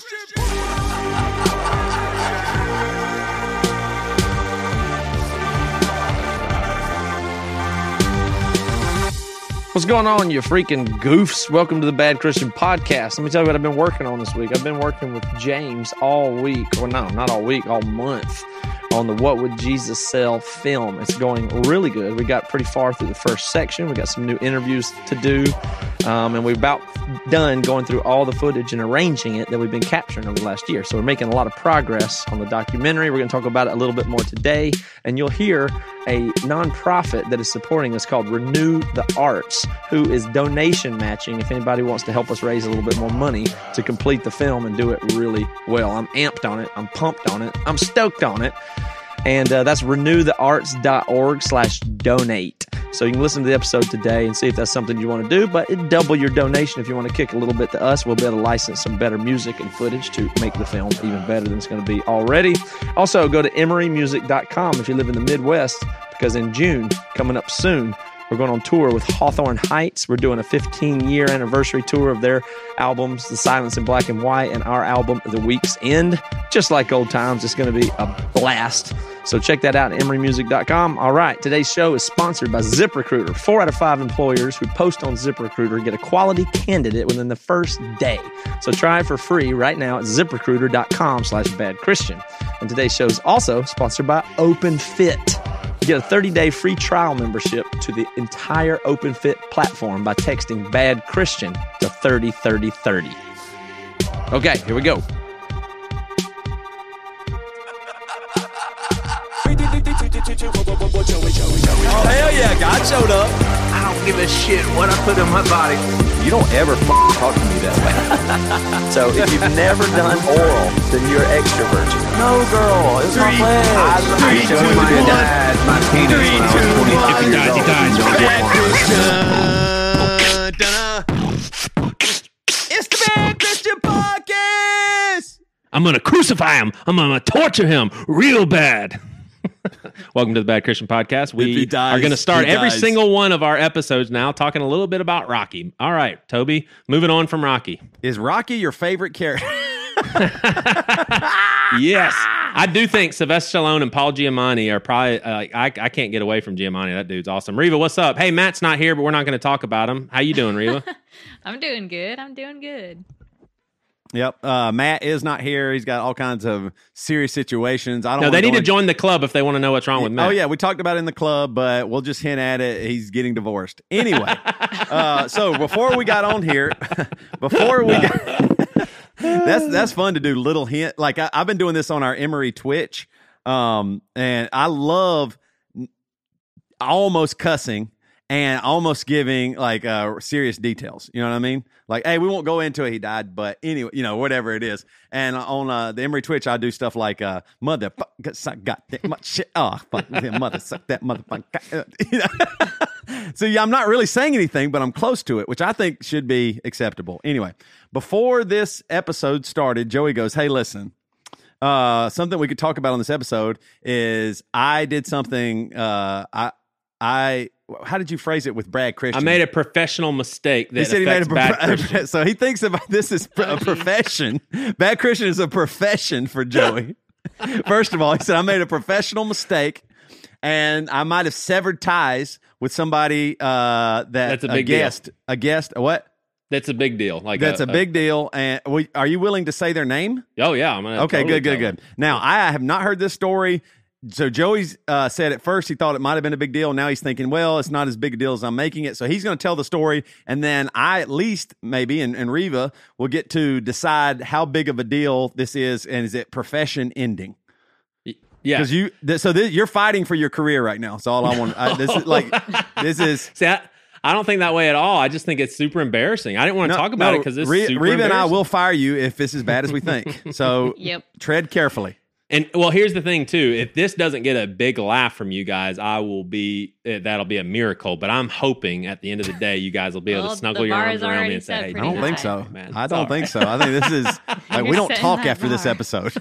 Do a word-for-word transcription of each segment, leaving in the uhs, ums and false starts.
What's going on, you freaking goofs? Welcome to the Bad Christian Podcast. Let me tell you what I've been working on this week. I've been working with James all week. Well, no, not all week, all month on the What Would Jesus Sell film. It's going really good. We got pretty far through the first section. We got some new interviews to do. Um, and we're about done going through all the footage and arranging it that we've been capturing over the last year. So we're making a lot of progress on the documentary. We're going to talk about it a little bit more today. And you'll hear a nonprofit that is supporting us called Renew the Arts, who is donation matching if anybody wants to help us raise a little bit more money to complete the film and do it really well. I'm amped on it. I'm pumped on it. I'm stoked on it. And uh, that's renew the arts dot org slash donate. So you can listen to the episode today and see if that's something you want to do, but it'd double your donation if you want to kick a little bit to us. We'll be able to license some better music and footage to make the film even better than it's going to be already. Also, go to emery music dot com if you live in the Midwest, because in June, coming up soon, we're going on tour with Hawthorne Heights. We're doing a fifteen-year anniversary tour of their albums, The Silence in Black and White, and our album, The Week's End. Just like old times, it's going to be a blast. So check that out at emery music dot com. All right, today's show is sponsored by ZipRecruiter. Four out of five employers who post on ZipRecruiter get a quality candidate within the first day. So try it for free right now at ziprecruiter dot com slash bad Christian. And today's show is also sponsored by OpenFit. You get a thirty-day free trial membership to the entire OpenFit platform by texting Bad Christian to thirty thirty thirty. Okay, here we go. Oh, hell yeah, God showed up. I don't give a shit what I put in my body. You don't ever f- talk to me that way. So if you've never done oral, then you're extra virgin. No, girl, it's my flesh. I, I showed my dad my penis when I was twenty-two. If he dies, he dies. It's the Bad Christian Podcast. I'm going to crucify him. I'm going to torture him real bad. Welcome to the Bad Christian Podcast. We dies, are going to start every dies. single one of our episodes now talking a little bit about Rocky. All right, Toby, moving on from Rocky. Is Rocky your favorite character? Yes. I do think Sylvester Stallone and Paul Giamatti are probably, uh, I, I can't get away from Giamatti. That dude's awesome. Reva, what's up? Hey, Matt's not here, but we're not going to talk about him. How you doing, Reva? I'm doing good. I'm doing good. Yep. Uh, Matt is not here. He's got all kinds of serious situations. I don't No, wanna they need go to in- join the club if they want to know what's wrong with Matt. Oh, yeah. We talked about it in the club, but we'll just hint at it. He's getting divorced. Anyway, uh, so before we got on here, before we got... that's that's fun to do, little hint. Like, I, I've been doing this on our Emery Twitch, um, and I love almost cussing and almost giving, like, uh, serious details. You know what I mean? Like, hey, we won't go into it. He died, but anyway, you know, whatever it is. And on uh, the Emery Twitch, I do stuff like, uh, motherfucker, suck, got that much shit. Oh, fuck, mother, suck that motherfucker. You know? So, yeah, I'm not really saying anything, but I'm close to it, which I think should be acceptable. Anyway, before this episode started, Joey goes, hey, listen, uh, something we could talk about on this episode is I did something, uh, I, I, how did you phrase it with Brad Christian? I made a professional mistake that he said he affects made a Bad prof- Christian. So he thinks about this as a profession. Bad Christian is a profession for Joey. First of all, he said, I made a professional mistake, and I might have severed ties with somebody uh, that That's a big guest, deal. a guest, a what? That's a big deal. Like That's a, a big deal. And we, are you willing to say their name? Oh, yeah. I'm gonna Okay, totally good, good, tell good. Now, I have not heard this story. So Joey's uh, said at first he thought it might have been a big deal. Now he's thinking, well, it's not as big a deal as I'm making it. So he's going to tell the story, and then I at least maybe, and, and Reva will get to decide how big of a deal this is, and is it profession ending? them. Yeah. Because you, th- so this, you're fighting for your career right now. So all I want, I, this is like, this is. See, I, I don't think that way at all. I just think it's super embarrassing. I didn't want to No, talk about no, it because it's Re- super Reva and I embarrassing. will fire you if it's as bad as we think. So Yep. tread carefully. And well, here's the thing too. If this doesn't get a big laugh from you guys, I will be. eh, That'll be a miracle. But I'm hoping at the end of the day, you guys will be able Well, to snuggle the your bar arms is around me already and say, set "Hey, I pretty don't high. think so. Man, I it's don't all think right. so. I think this is like we You're don't setting talk that after this bar. episode.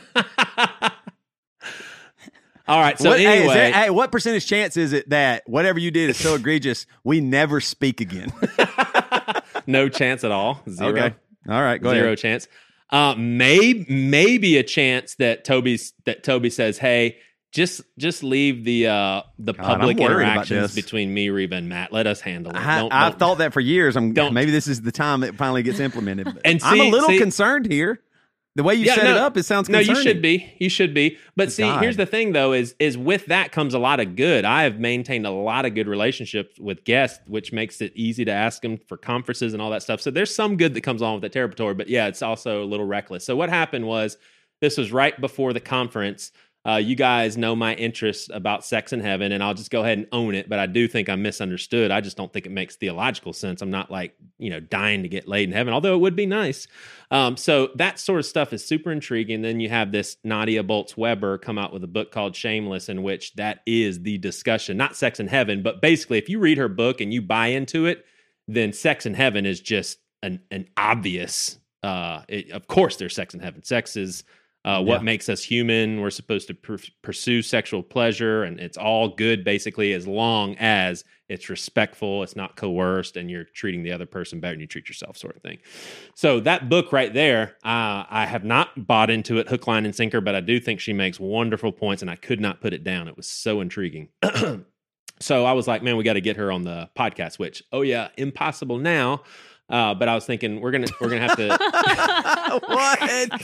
All right. So what, hey, is anyway, there- hey, what percentage chance is it that whatever you did is so egregious we never speak again? no chance at all. Zero. Okay. All right. Go Zero ahead. chance. Uh, may maybe a chance that Toby's that Toby says, "Hey, just just leave the uh, the God, public I'm worried about interactions this. between me, Reva, and Matt. Let us handle it." I, Don't- I've don't- thought that for years. I'm don't- maybe this is the time it finally gets implemented. But And I'm a see- little see- concerned here. The way you Yeah, set no, it up, it sounds no. concerning. You should be. You should be. But see, God. here's the thing, though: is is with that comes a lot of good. I have maintained a lot of good relationships with guests, which makes it easy to ask them for conferences and all that stuff. So there's some good that comes along with that territory. But yeah, it's also a little reckless. So what happened was, this was right before the conference. Uh, you guys know my interest about sex in heaven, and I'll just go ahead and own it. But I do think I'm misunderstood. I just don't think it makes theological sense. I'm not like, you know, dying to get laid in heaven, although it would be nice. Um, so that sort of stuff is super intriguing. Then you have this Nadia Bolz-Weber come out with a book called Shameless, in which that is the discussion, not sex in heaven, but basically if you read her book and you buy into it, then sex in heaven is just an, an obvious, uh, it, of course there's sex in heaven. Sex is Uh, what Yeah. makes us human. We're supposed to pr- pursue sexual pleasure, and it's all good basically as long as it's respectful, it's not coerced, and you're treating the other person better than you treat yourself, sort of thing. So that book right there, uh, I have not bought into it hook, line, and sinker, but I do think she makes wonderful points, and I could not put it down. It was so intriguing. So I was like, man, we got to get her on the podcast, which, oh yeah, impossible now. Uh, but I was thinking we're gonna we're gonna have to. What?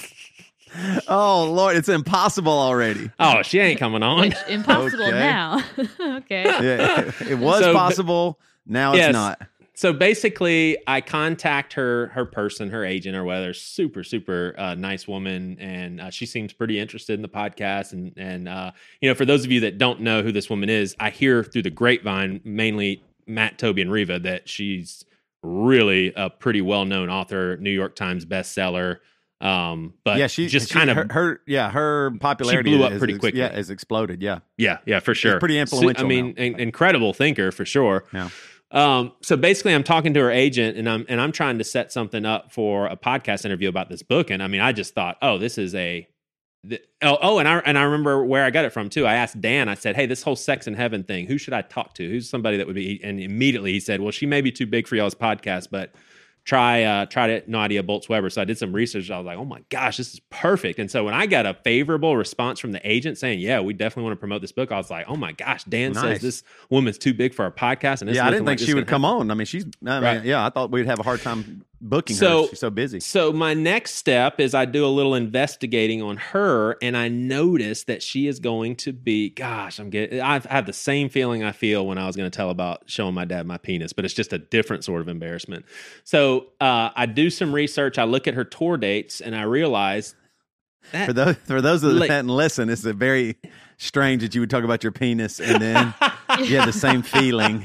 Oh Lord, it's impossible already. Oh, she ain't coming on. Which, impossible Okay. now. Okay. Yeah, it was So, possible. Now it's yes. not. So basically, I contact her, her person, her agent, or whether super, super uh, nice woman, and uh, she seems pretty interested in the podcast. And and uh, you know, for those of you that don't know who this woman is, I hear through the grapevine, mainly Matt, Toby, and Reva, that she's really a pretty well known author, New York Times bestseller. Um, but Yeah, she just she- kind of her, her yeah her popularity blew up is- pretty is- quickly. Yeah, has exploded. Yeah, Yeah, yeah, for sure. pretty So, influential I mean, now. in- incredible thinker for sure. Yeah. Um, so basically, I'm talking to her agent, and I'm and I'm trying to set something up for a podcast interview about this book. And I mean, I just thought, oh, this is a th- oh oh, and I and I remember where I got it from too. I asked Dan. I said, hey, this whole sex in heaven thing, who should I talk to? Who's somebody that would be? And immediately he said, well, she may be too big for y'all's podcast, but try uh try to Nadia Bolz-Weber. So I did some research. I was like, oh my gosh, this is perfect. And so when I got a favorable response from the agent saying, yeah, we definitely want to promote this book, I was like, oh my gosh, Dan Nice. says this woman's too big for our podcast. And it's yeah. I looking didn't like think this she is would gonna come happen. on. I mean, she's. I mean, Right. yeah. I thought we'd have a hard time booking So- her. She's so busy. So my next step is I do a little investigating on her, and I notice that she is going to be. Gosh, I'm getting. I've had the same feeling I feel when I was going to tell about showing my dad my penis, but it's just a different sort of embarrassment. So uh, I do some research. I look at her tour dates, and I realize that For those for those that Like- hadn't listened, it's a very strange that you would talk about your penis and then you have the same feeling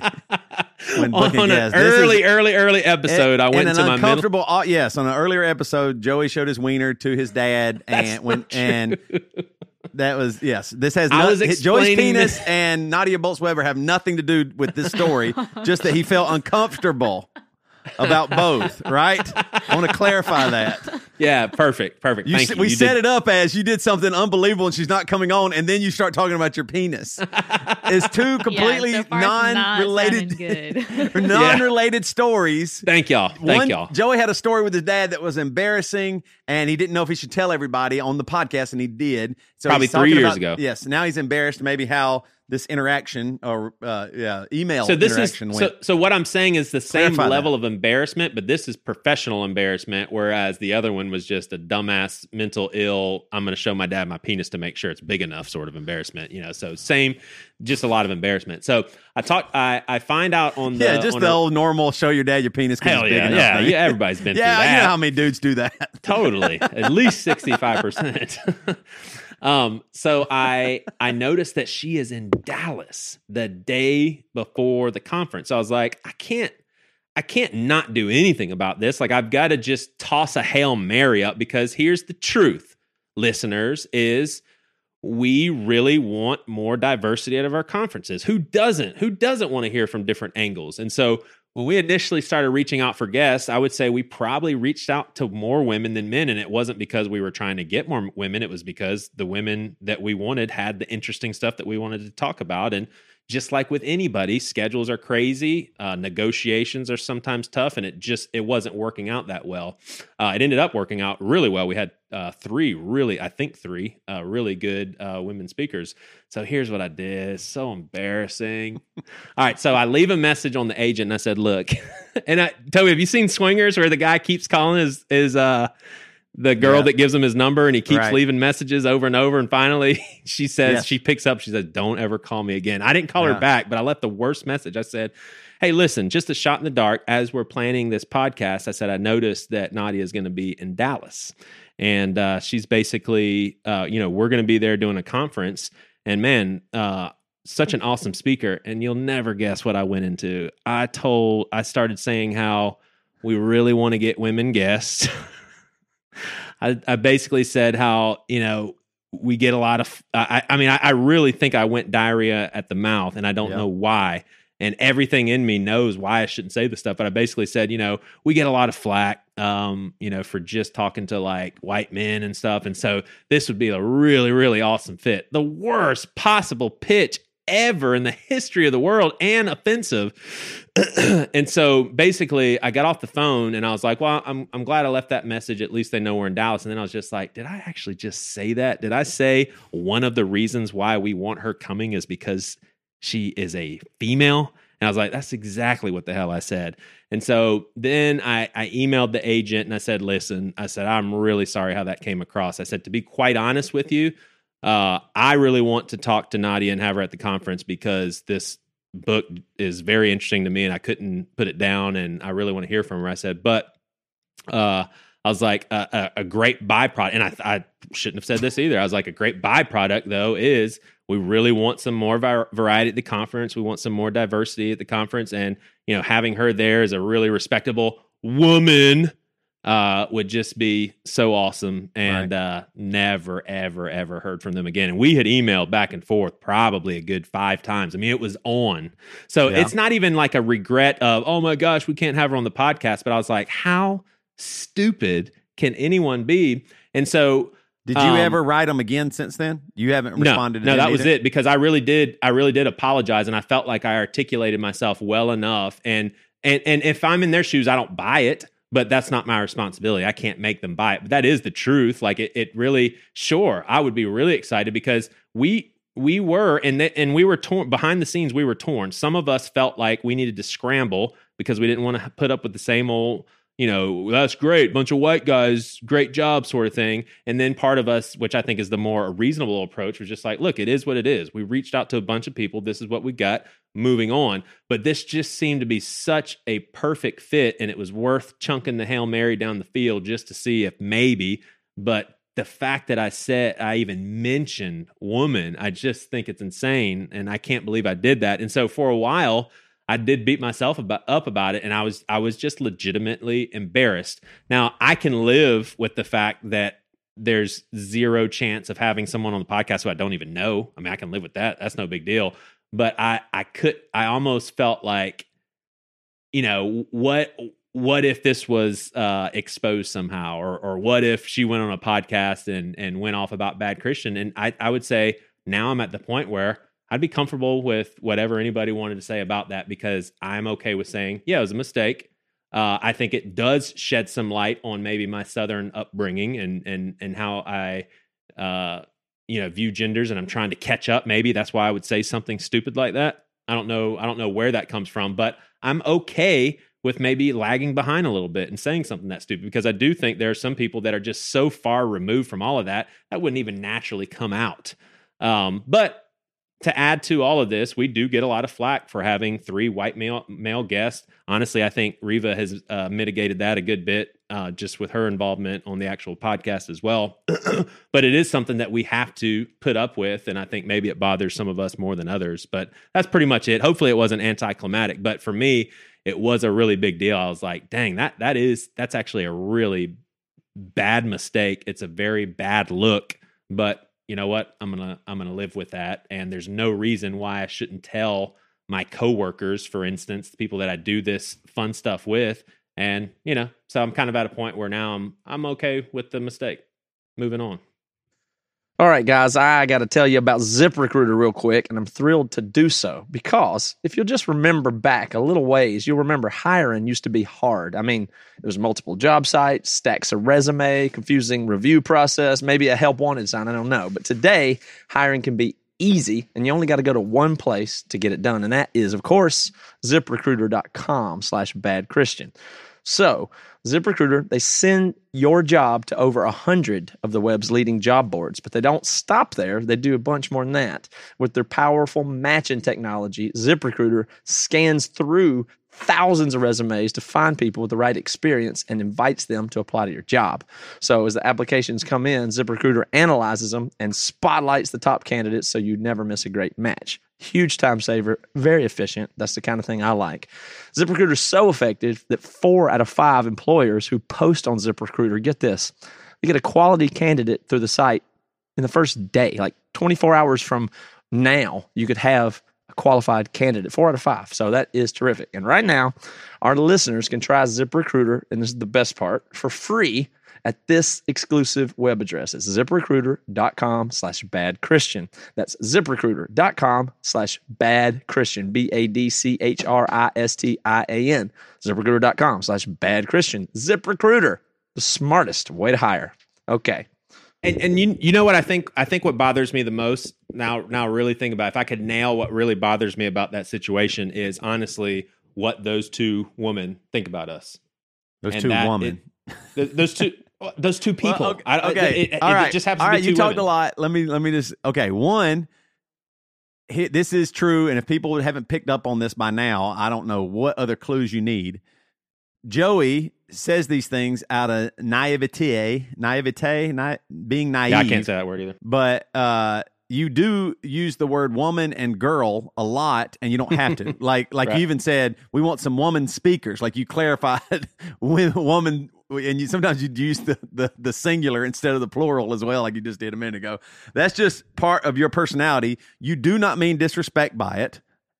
when booking on an guests. This is- early, early, early episode, I in went an to my middle. uncomfortable. au- yes, on an earlier episode, Joey showed his wiener to his dad, That's and when so true. and that was yes. This has I no, was Joey's explaining penis this- and Nadia Bolz-Weber have nothing to do with this story. Just that he felt uncomfortable about both. Right? I want to clarify that. Yeah, perfect, perfect. You, Thank s- you. we You set did- it up as you did something unbelievable and she's not coming on, and then you start talking about your penis. It's two completely yeah, so far it's not non-related, sounding good. non-related stories. Thank y'all. Thank One, y'all. Joey had a story with his dad that was embarrassing, and he didn't know if he should tell everybody on the podcast, and he did. So Probably he's three talking years about- ago. Yes. Now he's embarrassed. Maybe how this interaction or uh, yeah email So this is interaction so, went. so what I'm saying is the same Clarify level of embarrassment, but this is professional embarrassment, whereas the other one was just a dumbass, mental ill. I'm going to show my dad my penis to make sure it's big enough sort of embarrassment, you know. So same, just a lot of embarrassment. So I talk, I I find out on the yeah, just on the a- old normal show your dad your penis. 'Cause hell it's big yeah, enough yeah, thing. yeah. Everybody's been yeah, through that. you know how many dudes do that. Totally, at least sixty-five percent. Um, so I I noticed that she is in Dallas the day before the conference. So I was like, I can't I can't not do anything about this. Like I've got to just toss a Hail Mary up, because here's the truth, listeners, is we really want more diversity out of our conferences. Who doesn't? Who doesn't want to hear from different angles? And so when we initially started reaching out for guests, I would say we probably reached out to more women than men. And it wasn't because we were trying to get more women. It was because the women that we wanted had the interesting stuff that we wanted to talk about. And just like with anybody, schedules are crazy. Uh, negotiations are sometimes tough. And it just, it wasn't working out that well. Uh, it ended up working out really well. We had uh, three really, I think three uh, really good uh, women speakers. So here's what I did. It's so embarrassing. All right. So I leave a message on the agent and I said, look, and I, Toby, have you seen Swingers where the guy keeps calling his, his, uh, the girl Yeah. that gives him his number and he keeps Right. leaving messages over and over. And finally she says, Yes. she picks up, she says, don't ever call me again. I didn't call Yeah. her back, but I left the worst message. I said, hey, listen, just a shot in the dark. As we're planning this podcast, I said, I noticed that Nadia is going to be in Dallas. And uh, she's basically, uh, you know, we're going to be there doing a conference. And man, uh, such an awesome speaker. And you'll never guess what I went into. I told, I started saying how we really want to get women guests. I, I basically said how, you know, we get a lot of, I, I mean, I, I really think I went diarrhea at the mouth and I don't Yeah. know why. And everything in me knows why I shouldn't say this stuff. But I basically said, you know, we get a lot of flack, um, you know, for just talking to like white men and stuff. And so this would be a really, really awesome fit. The worst possible pitch ever in the history of the world and offensive. And so basically I got off the phone and I was like, well, I'm I'm glad I left that message. At least they know we're in Dallas. And then I was just like, did I actually just say that? Did I say one of the reasons why we want her coming is because she is a female? And I was like, that's exactly what the hell I said. And so then I, I emailed the agent and I said, listen, I said, I'm really sorry how that came across. I said, to be quite honest with you, Uh, I really want to talk to Nadia and have her at the conference because this book is very interesting to me and I couldn't put it down and I really want to hear from her. I said, but uh, I was like, a, a, a great byproduct, and I, I shouldn't have said this either. I was like, a great byproduct, though, is we really want some more var- variety at the conference. We want some more diversity at the conference. And, you know, having her there as a really respectable woman uh, would just be so awesome. And Right. uh, never, ever, ever heard from them again. And we had emailed back and forth probably a good five times. I mean, it was on. So Yeah. it's not even like a regret of, oh my gosh, we can't have her on the podcast. But I was like, how stupid can anyone be? And so Did you um, ever write them again since then? You haven't no, responded to no, them that was either? it, because I really did. I really did apologize, and I felt like I articulated myself well enough. And and and if I'm in their shoes, I don't buy it, but that's not my responsibility. I can't make them buy it. But that is the truth. Like it, it really. Sure, I would be really excited because we we were and th- and we were torn behind the scenes. We were torn. Some of us felt like we needed to scramble because we didn't want to put up with the same old, you know, that's great, bunch of white guys, great job sort of thing. And then part of us, which I think is the more reasonable approach, was just like, look, it is what it is. We reached out to a bunch of people. This is what we got, moving on. But this just seemed to be such a perfect fit, and it was worth chunking the Hail Mary down the field just to see if maybe. But the fact that I said, I even mentioned woman, I just think it's insane. And I can't believe I did that. And so for a while, I did beat myself about, up about it, and I was I was just legitimately embarrassed. Now, I can live with the fact that there's zero chance of having someone on the podcast who I don't even know. I mean, I can live with that. That's no big deal. But I I could I almost felt like, you know, what what if this was uh, exposed somehow, or or what if she went on a podcast and and went off about Bad Christian? And I I would say now I'm at the point where I'd be comfortable with whatever anybody wanted to say about that, because I'm okay with saying, yeah, it was a mistake. Uh, I think it does shed some light on maybe my Southern upbringing and and and how I, uh, you know, view genders, and I'm trying to catch up. Maybe that's why I would say something stupid like that. I don't know. I don't know where that comes from, but I'm okay with maybe lagging behind a little bit and saying something that stupid, because I do think there are some people that are just so far removed from all of that that wouldn't even naturally come out. Um, but to add to all of this, we do get a lot of flack for having three white male male guests. Honestly, I think Reva has uh, mitigated that a good bit uh, just with her involvement on the actual podcast as well. But it is something that we have to put up with, and I think maybe it bothers some of us more than others. But that's pretty much it. Hopefully it wasn't anticlimactic, but for me, it was a really big deal. I was like, dang, that that is that's actually a really bad mistake. It's a very bad look, but you know what? I'm gonna I'm gonna live with that, and there's no reason why I shouldn't tell my coworkers, for instance, the people that I do this fun stuff with. And, you know, so I'm kind of at a point where now I'm I'm okay with the mistake. Moving on. All right, guys, I got to tell you about ZipRecruiter real quick, and I'm thrilled to do so because if you'll just remember back a little ways, you'll remember hiring used to be hard. I mean, there was multiple job sites, stacks of resume, confusing review process, maybe a help wanted sign, I don't know. But today, hiring can be easy, and you only got to go to one place to get it done, and that is, of course, ZipRecruiter.com slash bad Christian. So, ZipRecruiter, they send your job to over one hundred of the web's leading job boards, but they don't stop there. They do a bunch more than that. With their powerful matching technology, ZipRecruiter scans through thousands of resumes to find people with the right experience and invites them to apply to your job. So as the applications come in, ZipRecruiter analyzes them and spotlights the top candidates so you never miss a great match. Huge time saver, very efficient. That's the kind of thing I like. ZipRecruiter is so effective that four out of five employers who post on ZipRecruiter, get this, they get a quality candidate through the site in the first day. Like twenty-four hours from now, you could have a qualified candidate, four out of five. So that is terrific. And right now, our listeners can try ZipRecruiter, and this is the best part, for free at this exclusive web address. It's ZipRecruiter.com slash bad Christian. That's ZipRecruiter.com slash bad Christian. B A D C H R I S T I A N. ZipRecruiter.com slash bad Christian. ZipRecruiter, the smartest way to hire. Okay. And and you you know what I think I think what bothers me the most now now really think about it, if I could nail what really bothers me about that situation is honestly what those two women think about us. Those And two that women. it- th- those two those two people. Well, okay, I, okay. It, it, all it right. just happens all to right. be two You talked women. a lot. Let me let me just okay. One, he- this is true, and if people haven't picked up on this by now, I don't know what other clues you need. Joey says these things out of naivete, naivete, na- being naive. Yeah, I can't say that word either. But uh, you do use the word woman and girl a lot, and you don't have to. like, like Right. you even said, we want some woman speakers. Like you clarified when woman, and you sometimes you use the, the the singular instead of the plural as well, like you just did a minute ago. That's just part of your personality. You do not mean disrespect by it.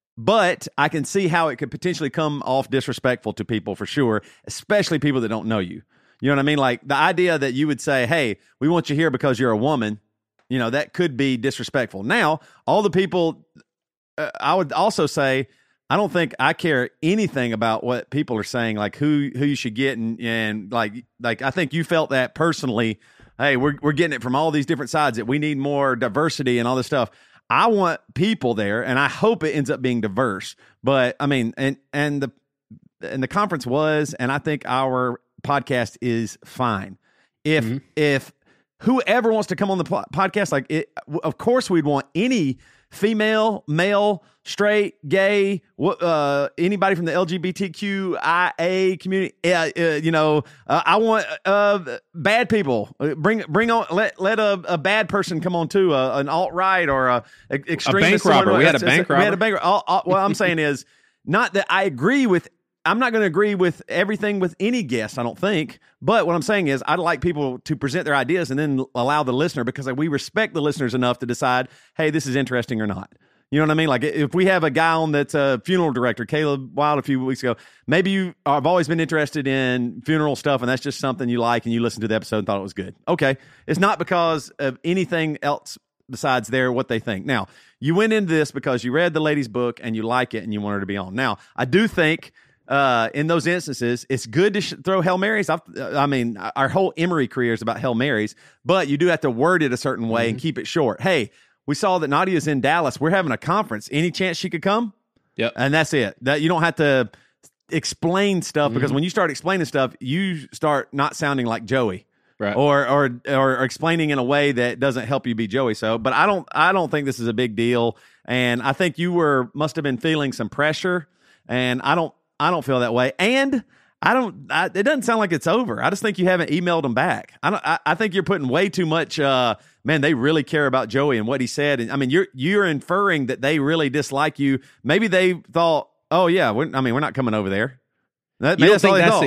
But I can see how it could potentially come off disrespectful to people for sure, especially people that don't know you. You know what I mean? Like the idea that you would say, hey, we want you here because you're a woman, you know, that could be disrespectful. Now, all the people, uh, I would also say, I don't think I care anything about what people are saying, like who who you should get. And, and like, like I think you felt that personally, hey, we're we're getting it from all these different sides, that we need more diversity and all this stuff. I want people there, and I hope it ends up being diverse. But I mean, and and the and the conference was, and I think our podcast is fine. If mm-hmm. if whoever wants to come on the po- podcast, like it, of course we'd want any female, male, straight, gay, uh, anybody from the L G B T Q I A community. Uh, uh, you know, uh, I want uh, bad people. Bring bring on. Let let a, a bad person come on too. Uh, an alt right or a, a extremist. A bank robber. We had a bank robber. We had a bank. All, all, what I'm saying is not that I agree with. I'm not going to agree with everything with any guest, I don't think. But what I'm saying is I'd like people to present their ideas and then allow the listener, because we respect the listeners enough to decide, hey, this is interesting or not. You know what I mean? Like if we have a guy on that's a funeral director, Caleb Wild a few weeks ago, maybe you have always been interested in funeral stuff and that's just something you like and you listened to the episode and thought it was good. Okay. It's not because of anything else besides their what they think. Now, you went into this because you read the lady's book and you like it and you want her to be on. Now, I do think Uh, in those instances, it's good to sh- throw Hail Marys. I've, I mean, our whole Emory career is about Hail Marys, but you do have to word it a certain way mm-hmm. and keep it short. Hey, we saw that Nadia's in Dallas. We're having a conference. Any chance she could come? Yep. And that's it. That you don't have to explain stuff mm-hmm. because when you start explaining stuff, you start not sounding like Joey. Right. Or, or or explaining in a way that doesn't help you be Joey. So, but I don't I don't think this is a big deal. And I think you were must have been feeling some pressure. And I don't I don't feel that way. And I don't, I, it doesn't sound like it's over. I just think you haven't emailed them back. I don't, I, I think you're putting way too much, uh, man, they really care about Joey and what he said. And I mean, you're, you're inferring that they really dislike you. Maybe they thought, oh yeah, we're, I mean, we're not coming over there. That, You don't that's all think they that's thought. ex-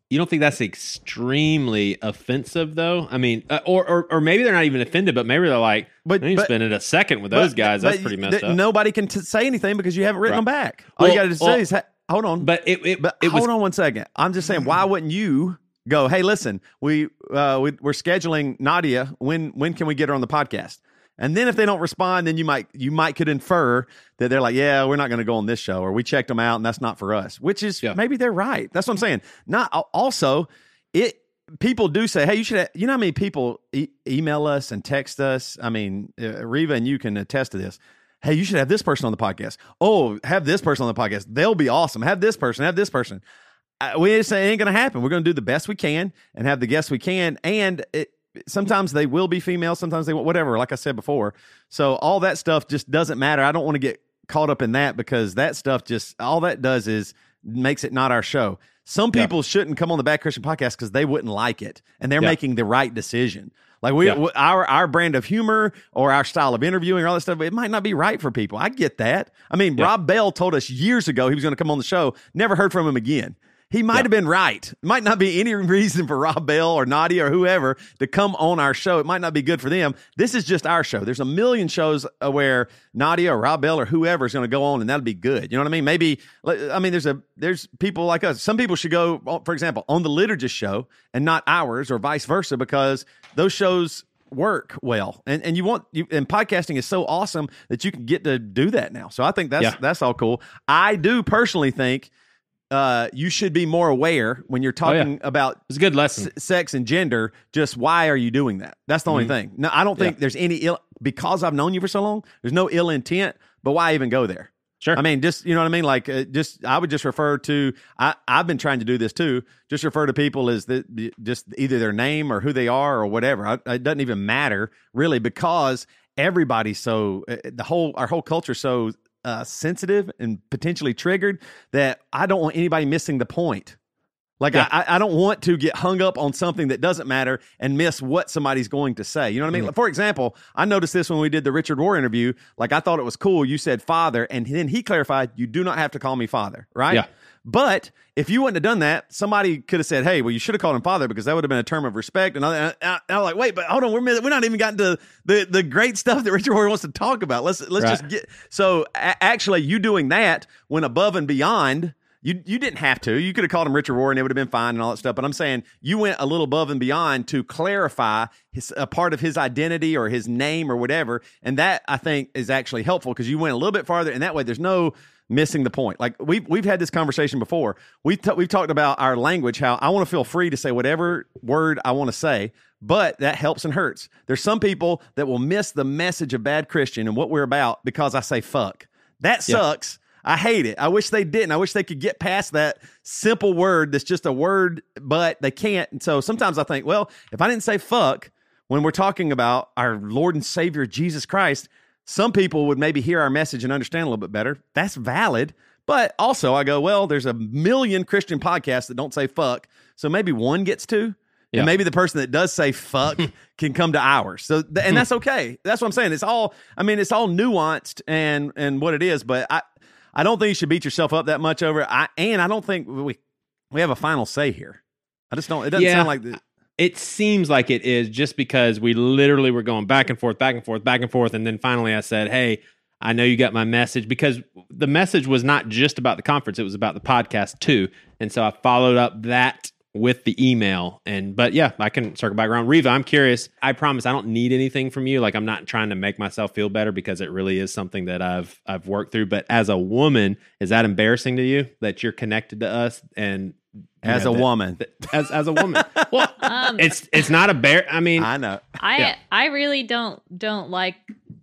You don't think that's extremely offensive, though? I mean, uh, or, or or maybe they're not even offended, but maybe they're like, But- "I ain't but- spending a second with those But- guys. That's but pretty messed th- up." Nobody can t- say anything because you haven't written Right. them back. All you Well- got to say well, is, ha- hold on. But it it, But it hold was on one second. I'm just saying, why wouldn't you go? Hey, listen, we uh, we we're scheduling Nadia. When when can we get her on the podcast? And then if they don't respond, then you might you might could infer that they're like, yeah, we're not going to go on this show, or we checked them out and that's not for us. Which is Yeah. maybe they're right. That's what I'm saying. Not also it. People do say, hey, you should. Have, you know how many people e- email us and text us? I mean, uh, Reva and you can attest to this. Hey, you should have this person on the podcast. Oh, have this person on the podcast. They'll be awesome. Have this person. Have this person. Uh, we just say it ain't going to happen. We're going to do the best we can and have the guests we can. And it, sometimes they will be female. Sometimes they won't, whatever, like I said before. So all that stuff just doesn't matter. I don't want to get caught up in that because that stuff just, all that does is makes it not our show. Some people yeah. shouldn't come on the Bad Christian Podcast because they wouldn't like it. And they're yeah. making the right decision. Like we, yeah. our our brand of humor or our style of interviewing or all that stuff, it might not be right for people. I get that. I mean, yeah. Rob Bell told us years ago he was going to come on the show. Never heard from him again. He might yeah. have been right. It might not be any reason for Rob Bell or Nadia or whoever to come on our show. It might not be good for them. This is just our show. There's a million shows where Nadia or Rob Bell or whoever is going to go on, and that'll be good. You know what I mean? Maybe, I mean, there's a there's people like us. Some people should go, for example, on the Liturgist show and not ours, or vice versa, because those shows work well. And and you want you and podcasting is so awesome that you can get to do that now. So I think that's yeah. that's all cool. I do personally think Uh, you should be more aware when you're talking oh, yeah. about it's a good lesson. S- sex and gender. Just why are you doing that? That's the mm-hmm. only thing. No, I don't think yeah. there's any ill because I've known you for so long. There's no ill intent, but why even go there? Sure. I mean, just you know what I mean. Like, uh, just I would just refer to. I I've been trying to do this too. Just refer to people as the, just either their name or who they are or whatever. I, it doesn't even matter really because everybody's so uh, the whole our whole culture so. Uh, sensitive and potentially triggered that I don't want anybody missing the point. Like yeah. I, I don't want to get hung up on something that doesn't matter and miss what somebody's going to say. You know what I mean? Mm-hmm. For example, I noticed this when we did the Richard Rohr interview. Like I thought it was cool. You said father, and then he clarified, you do not have to call me father, right? Yeah. But if you wouldn't have done that, somebody could have said, hey, well, you should have called him father because that would have been a term of respect. And I, I, I was like, wait, but hold on, we're, we're not even gotten to the, the great stuff that Richard Rohr wants to talk about. Let's let's right. just get. So a- actually, you doing that went above and beyond. You you didn't have to. You could have called him Richard Rohr and it would have been fine and all that stuff. But I'm saying you went a little above and beyond to clarify his, a part of his identity or his name or whatever. And that, I think, is actually helpful because you went a little bit farther. And that way, there's no missing the point. Like we've we've had this conversation before. We t- we've talked about our language. How I want to feel free to say whatever word I want to say, but that helps and hurts. There's some people that will miss the message of Bad Christian and what we're about because I say fuck. That sucks. Yeah. I hate it. I wish they didn't. I wish they could get past that simple word that's just a word, but they can't. And so sometimes I think, well, if I didn't say fuck when we're talking about our Lord and Savior Jesus Christ, some people would maybe hear our message and understand a little bit better. That's valid. But also I go, well, there's a million Christian podcasts that don't say fuck. So maybe one gets to, yeah. and maybe the person that does say fuck can come to ours. So, th- and that's okay. That's what I'm saying. It's all, I mean, it's all nuanced and, and what it is, but I, I don't think you should beat yourself up that much over it. I, and I don't think we, we have a final say here. I just don't, it doesn't yeah. sound like the, It seems like it is just because we literally were going back and forth, back and forth, back and forth. And then finally I said, hey, I know you got my message because the message was not just about the conference. It was about the podcast too. And so I followed up that with the email. And, but yeah, I can circle back around. Reva, I'm curious. I promise I don't need anything from you. Like I'm not trying to make myself feel better because it really is something that I've, I've worked through. But as a woman, is that embarrassing to you that you're connected to us and as know, a that, woman, that, as as a woman, well, Um, it's it's not a bear. I mean, I know. I Yeah. I really don't don't like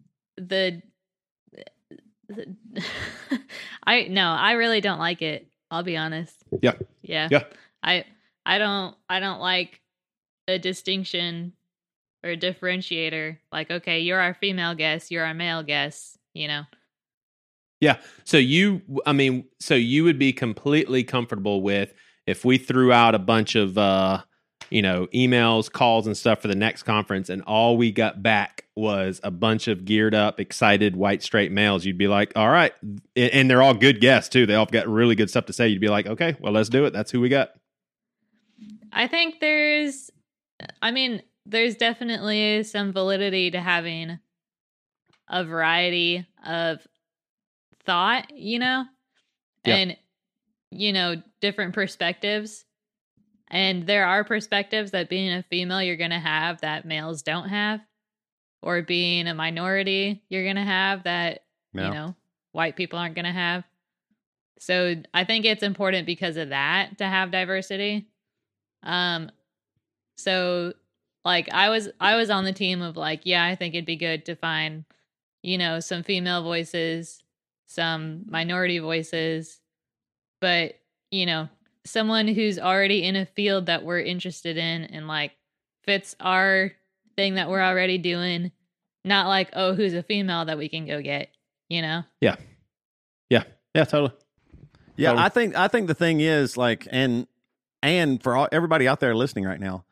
the, the I no, I really don't like it. I'll be honest. Yeah. Yeah. Yeah. I I don't I don't like a distinction or a differentiator. Like, okay, you're our female guest, you're our male guest, you know. Yeah. So you, I mean, so you would be completely comfortable with if we threw out a bunch of, uh, you know, emails, calls, and stuff for the next conference, and all we got back was a bunch of geared up, excited white straight males. You'd be like, all right, and they're all good guests too. They all got really good stuff to say. You'd be like, okay, well, let's do it. That's who we got. I think there's, I mean, there's definitely some validity to having a variety of thought, you know, Yeah. and, you know, different perspectives. And there are perspectives that being a female, you're going to have that males don't have, or being a minority, you're going to have that, Yeah. you know, white people aren't going to have. So I think it's important because of that to have diversity. Um, so like I was, I was on the team of like, yeah, I think it'd be good to find, you know, some female voices, some minority voices, but you know, someone who's already in a field that we're interested in and like fits our thing that we're already doing, not like, oh, who's a female that we can go get, you know? Yeah. Yeah. Yeah, totally. Yeah, Totally. I think I think the thing is like, and and for all, everybody out there listening right now,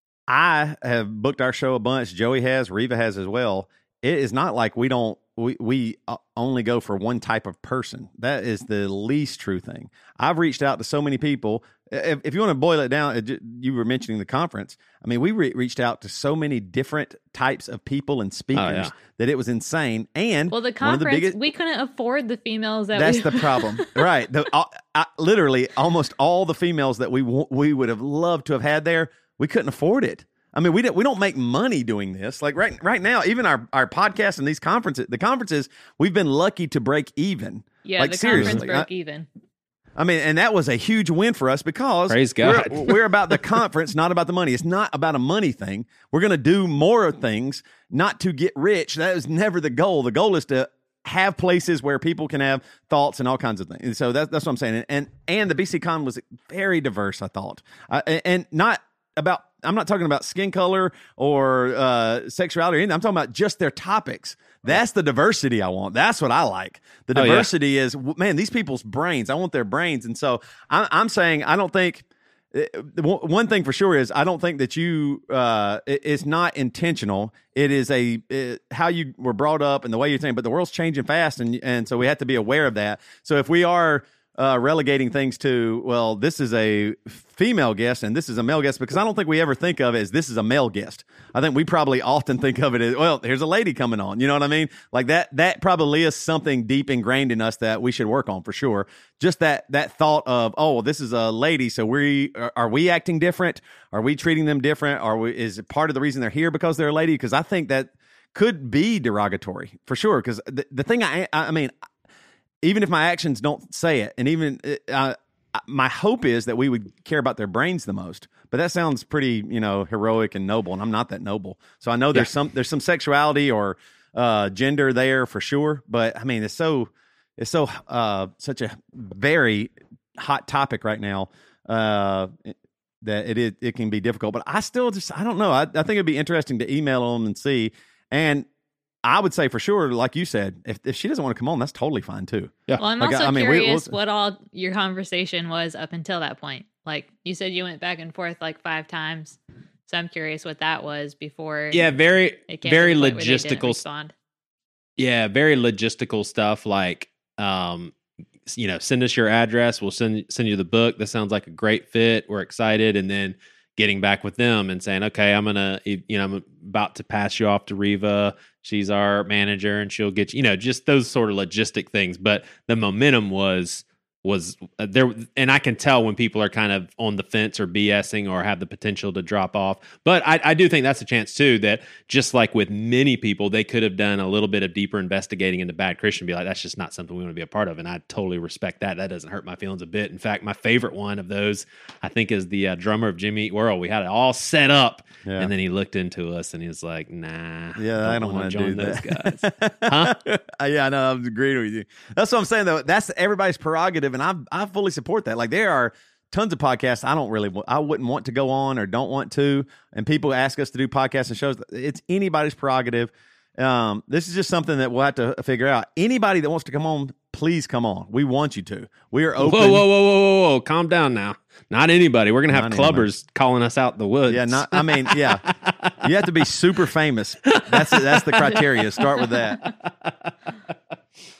I have booked our show a bunch. Joey has, Reva has as well. It is not like we don't we we only go for one type of person. That is the least true thing. I've reached out to so many people. If, if you want to boil it down, you were mentioning the conference. I mean, we re- reached out to so many different types of people and speakers Oh, yeah. that it was insane. And Well, the one of conference, the biggest, we couldn't afford the females that that's we the problem, right? The, uh, I, literally, almost all the females that we w- we would have loved to have had there, we couldn't afford it. I mean, we don't we don't make money doing this. Like right right now, even our our podcast and these conferences, the conferences, we've been lucky to break even. Yeah, like, the seriously, conference broke I- even. I mean, and that was a huge win for us because Praise God. We're, we're about the conference, not about the money. It's not about a money thing. We're going to do more things, not to get rich. That is never the goal. The goal is to have places where people can have thoughts and all kinds of things. And so that, that's what I'm saying. And and the B C Con was very diverse, I thought, uh, and not about. I'm not talking about skin color or uh, sexuality or anything. I'm talking about just their topics. That's the diversity I want. That's what I like. The Oh, yeah. diversity is, man, these people's brains. I want their brains. And so I'm, I'm saying I don't think, uh, one thing for sure is I don't think that you, uh, it, it's not intentional. It is a, it, how you were brought up and the way you're saying, but the world's changing fast. And, and so we have to be aware of that. So if we are, Uh, relegating things to, well, this is a female guest and this is a male guest, because I don't think we ever think of it as this is a male guest. I think we probably often think of it as, well, here's a lady coming on. You know what I mean? Like that, that probably is something deep ingrained in us that we should work on for sure. Just that, that thought of, oh, well, this is a lady. So we, are, are we acting different? Are we treating them different? Are we, is it part of the reason they're here because they're a lady? Because I think that could be derogatory for sure. Because the, the thing I, I mean, even if my actions don't say it, and even uh, my hope is that we would care about their brains the most. But that sounds pretty, you know, heroic and noble, and I'm not that noble. So I know there's Yeah. some there's some sexuality or uh, gender there for sure. But I mean, it's so it's so uh, such a very hot topic right now uh, that it is, it can be difficult. But I still just I don't know. I, I think it'd be interesting to email them and see. And I would say for sure, like you said, if, if she doesn't want to come on, that's totally fine too. Yeah. Well, I'm Like, also I mean, we- curious we'll- what all your conversation was up until that point. Like you said, you went back and forth like five times. So I'm curious what that was before. Yeah, very, it came to very the point where they didn't logistical. respond. Yeah, very logistical stuff. Like, um, you know, send us your address. We'll send send you the book. This sounds like a great fit. We're excited, and then getting back with them and saying, okay, I'm gonna, you know, I'm about to pass you off to Reva. She's our manager, and she'll get you. You know, just those sort of logistic things. But the momentum was was uh, there, and I can tell when people are kind of on the fence or BSing or have the potential to drop off. But I, I do think that's a chance too, that just like with many people, they could have done a little bit of deeper investigating into Bad Christian, be like, that's just not something we want to be a part of. And I totally respect that. That doesn't hurt my feelings a bit. In fact, my favorite one of those, I think, is the uh, drummer of Jimmy Eat World. We had it all set up, Yeah. and then he looked into us and he was like, nah, Yeah, I don't wanna want to join do those that. guys. Huh? Yeah, I know. I'm agreeing with you. That's what I'm saying, though. That's everybody's prerogative, and I I fully support that. Like there are tons of podcasts I don't really, I wouldn't want to go on or don't want to, and people ask us to do podcasts and shows. It's anybody's prerogative. Um, this is just something that we'll have to figure out. Anybody that wants to come on, please come on. We want you to. We are open. Whoa, whoa, whoa, whoa, whoa, whoa! Calm down now. Not anybody. We're gonna have Not clubbers calling us out the woods. Yeah, not. I mean, yeah. You have to be super famous. That's that's the criteria. Start with that.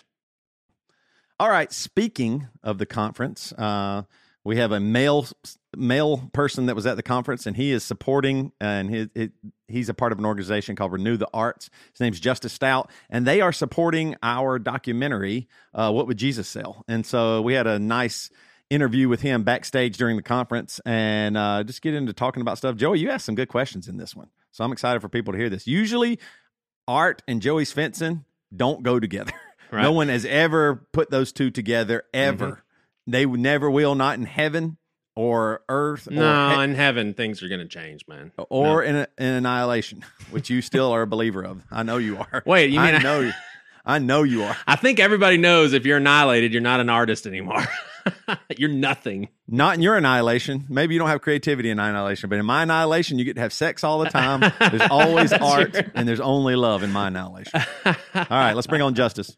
All right. Speaking of the conference, uh, we have a male male person that was at the conference, and he is supporting, and his, his, he's a part of an organization called Renew the Arts. His name's Justice Stout, and they are supporting our documentary, uh, What Would Jesus Sell? And so we had a nice interview with him backstage during the conference, and uh, just get into talking about stuff. Joey, you asked some good questions in this one, so I'm excited for people to hear this. Usually, art and Joey Svensson don't go together. Right. No one has ever put those two together, ever. Mm-hmm. They never will, not in heaven or earth. No, or he- in heaven, things are going to change, man. Or no. in, a, in annihilation, which you still are a believer of. I know you are. Wait, you mean I I- know you. I know you are. I think everybody knows if you're annihilated, you're not an artist anymore. You're nothing. Not in your annihilation. Maybe you don't have creativity in annihilation, but in my annihilation, you get to have sex all the time. There's always art, and there's only love in my annihilation. All right, let's bring on Justice.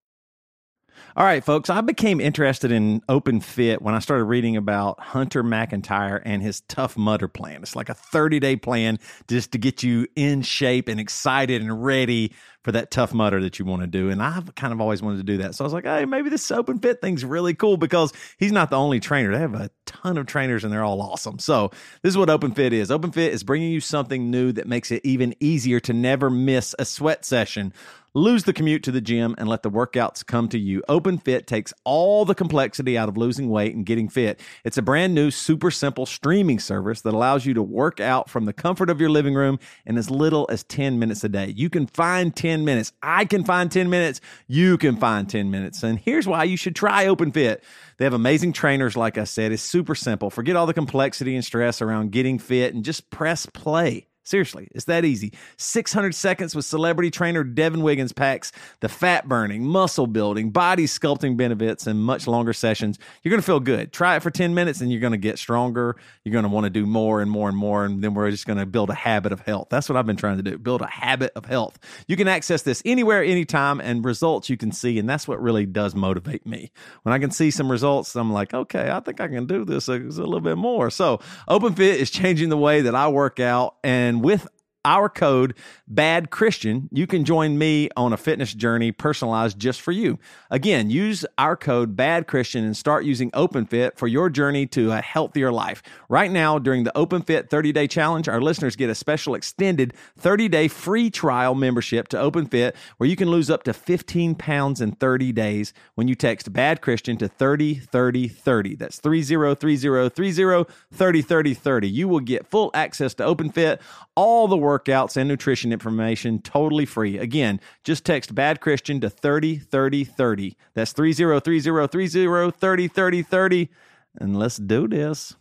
All right, folks, I became interested in Open Fit when I started reading about Hunter McIntyre and his Tough Mudder plan. It's like a thirty-day plan just to get you in shape and excited and ready for that Tough Mudder that you want to do. And I've kind of always wanted to do that. So I was like, hey, maybe this Open Fit thing's really cool because he's not the only trainer. They have a ton of trainers and they're all awesome. So this is what Open Fit is. Open Fit is bringing you something new that makes it even easier to never miss a sweat session. Lose the commute to the gym and let the workouts come to you. Open Fit takes all the complexity out of losing weight and getting fit. It's a brand new, super simple streaming service that allows you to work out from the comfort of your living room in as little as ten minutes a day. You can find ten minutes. I can find ten minutes. You can find ten minutes. And here's why you should try Open Fit. They have amazing trainers, like I said. It's super simple. Forget all the complexity and stress around getting fit and just press play. Seriously, it's that easy. six hundred seconds with celebrity trainer Devin Wiggins packs the fat burning, muscle building, body sculpting benefits, and much longer sessions. You're going to feel good. Try it for ten minutes and you're going to get stronger. You're going to want to do more and more and more. And then we're just going to build a habit of health. That's what I've been trying to do. Build a habit of health. You can access this anywhere, anytime, and results you can see. And that's what really does motivate me. When I can see some results, I'm like, okay, I think I can do this a, a little bit more. So OpenFit is changing the way that I work out, and with our code Bad Christian, you can join me on a fitness journey personalized just for you. Again, use our code Bad Christian and start using OpenFit for your journey to a healthier life. Right now, during the OpenFit thirty-day challenge, our listeners get a special extended thirty-day free trial membership to OpenFit, where you can lose up to fifteen pounds in thirty days when you text Bad Christian to thirty thirty thirty. That's three zero three zero three zero thirty thirty thirty. You will get full access to OpenFit, all the workouts and nutrition information totally free. Again, just text Bad Christian to thirty thirty thirty. That's three zero three zero three zero thirty thirty thirty. And let's do this.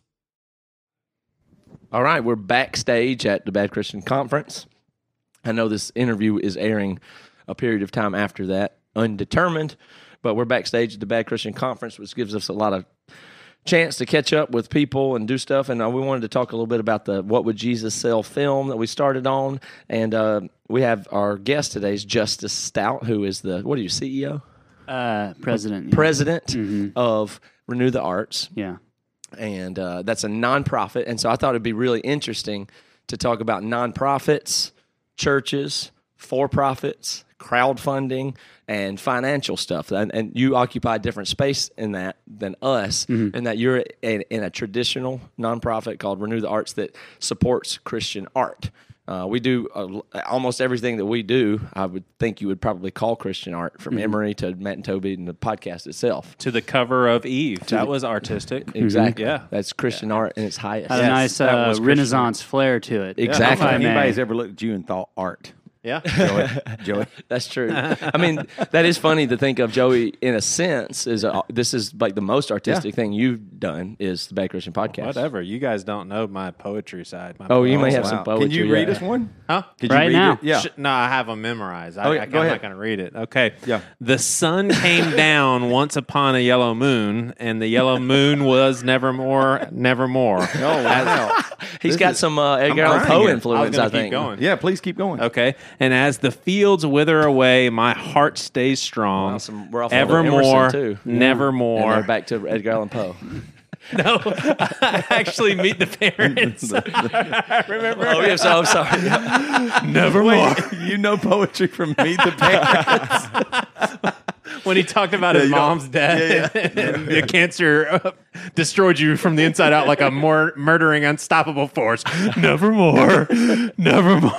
All right, we're backstage at the Bad Christian Conference. I know this interview is airing a period of time after that, undetermined, but we're backstage at the Bad Christian Conference, which gives us a lot of chance to catch up with people and do stuff. And uh, we wanted to talk a little bit about the What Would Jesus Sell film that we started on. And uh, we have our guest today is Justice Stout, who is the, what are you, C E O? Uh, president. Yeah. President Mm-hmm. of Renew the Arts. Yeah. And uh, that's a nonprofit. And so I thought it'd be really interesting to talk about nonprofits, churches, for-profits, crowdfunding, and financial stuff. And, and you occupy a different space in that than us, Mm-hmm. in that you're in, in a traditional nonprofit called Renew the Arts that supports Christian art. Uh, we do uh, almost everything that we do, I would think you would probably call Christian art, from Mm-hmm. Emory to Matt and Toby and the podcast itself. To the cover of Eve. That was artistic. Exactly. Yeah. That's Christian art in its highest. Had a Yes, nice that uh, was Christian. Renaissance flair to it. Exactly. If I If may. anybody's ever looked at you and thought art. Yeah. Joey. Joey. That's true. I mean, that is funny to think of. Joey, in a sense, is a, this is like the most artistic thing you've done is the Bad Christian Podcast. Whatever. You guys don't know my poetry side. My Oh, you may poems. have some Wow. poetry. Can you read yeah. us one? Huh? Could you Right read now. it? Yeah. Sh- No, I have them memorized. I, Oh, I, yeah, I'm go not ahead. going to read it. Okay. Yeah. The sun came down once upon a yellow moon, and the yellow moon was nevermore, nevermore. Oh, wow. He's This got is- some uh, Edgar I'm Allan crying Poe here. I was influence, going I to keep think. going. Yeah, please keep going. Okay. And as the fields wither away, my heart stays strong. Wow, some Ralph Waldo Evermore, Emerson, too. And nevermore. they're back to Edgar Allan Poe. No, I actually Meet the Parents. I remember. Oh, yeah, so I'm sorry. Yeah. Nevermore. You know poetry from Meet the Parents. when he talked about his you don't- mom's death, Yeah, yeah. and the cancer uh, destroyed you from the inside out like a more murdering, unstoppable force. Nevermore, nevermore.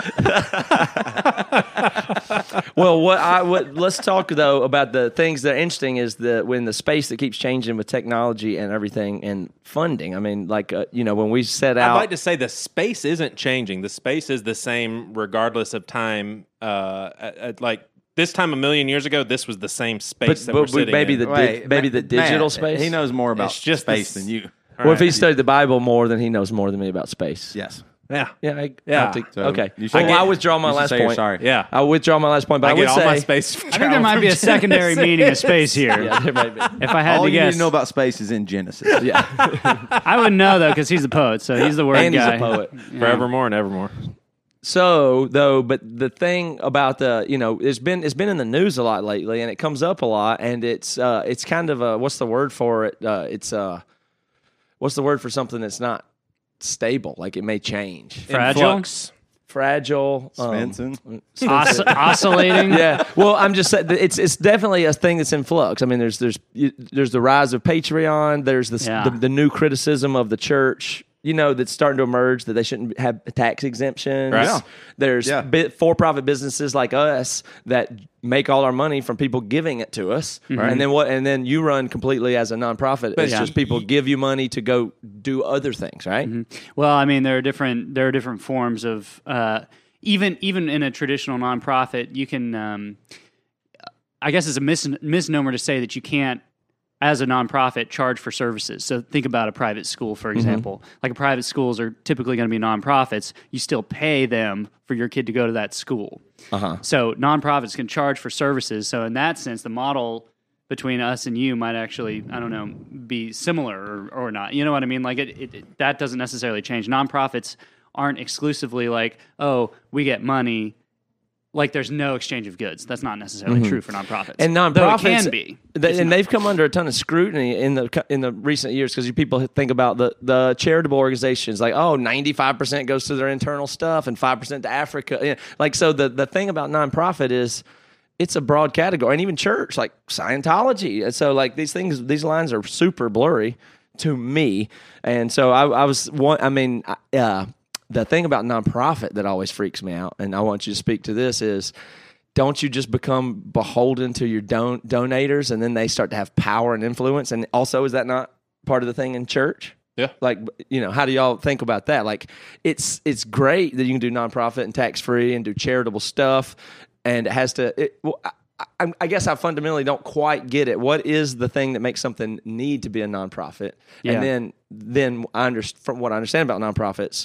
Well, what I what let's talk though about the things that are interesting is the when the space that keeps changing with technology and everything and funding. I mean, like uh, you know, when we set out, I'd like to say the space isn't changing. The space is the same regardless of time. Uh, at, at, like this time a million years ago, this was the same space but, that we're but we- sitting maybe in. the di- Wait, maybe Ma- the digital Matt, space. He knows more about It's just space this- than you. All Well, if right. he studied the Bible more, then he knows more than me about space. Yes. yeah, Yeah. I, Yeah. I think, So okay. you should- Well, I withdraw my You should last say you're point. sorry. yeah. I withdraw my last point, but I, I would get all say my space. I think there might be a secondary meaning of space here. yeah, there may be. If I had All to you guess, need to know about space is in Genesis. Yeah, I wouldn't know though because he's the poet, so he's the word and he's guy. a poet. Forevermore and evermore. So though, but the thing about the you know it's been it's been in the news a lot lately, and it comes up a lot, and it's uh it's kind of a what's the word for it? Uh, it's uh what's the word for something that's not stable? Like it may change, Fragile, Flux. fragile, um, Svensson. Os- oscillating. yeah. Well, I'm just saying that it's it's definitely a thing that's in flux. I mean, there's there's you- there's the rise of Patreon. There's this, Yeah. the the new criticism of the church. You know, that's starting to emerge that they shouldn't have tax exemptions. Right. Yeah. There's Yeah. bit for-profit businesses like us that make all our money from people giving it to us, and then what? And then you run completely as a nonprofit. It's yeah. just people give you money to go do other things, right? Well, I mean, there are different there are different forms of uh, even even in a traditional nonprofit, you can. Um, I guess it's a mis- misnomer to say that you can't, as a nonprofit, charge for services. So think about a private school, for example. Like private schools are typically going to be nonprofits. You still pay them for your kid to go to that school. Uh-huh. So nonprofits can charge for services. So in that sense, the model between us and you might actually, I don't know, be similar or, or not. You know what I mean? Like it, it, it- that doesn't necessarily change. Nonprofits aren't exclusively like, oh, we get money. Like there's no exchange of goods. That's not necessarily true for nonprofits. And Though nonprofits it can be. They, It's and not. they've come under a ton of scrutiny in the in the recent years because people think about the, the charitable organizations like, oh, ninety-five percent goes to their internal stuff and five percent to Africa. Yeah. Like, so the, the thing about nonprofit is it's a broad category, and even church, like Scientology. And so like these things, these lines are super blurry to me. And so I, I was one, I mean, uh, the thing about nonprofit that always freaks me out, and I want you to speak to this, is don't you just become beholden to your don- donators and then they start to have power and influence? And also, is that not part of the thing in church? Yeah. Like, you know, how do y'all think about that? Like, it's it's great that you can do nonprofit and tax free and do charitable stuff, and it has to. It, well, I, I, I guess I fundamentally don't quite get it. What is the thing that makes something need to be a nonprofit? Yeah. And then, then I under, from what I understand about nonprofits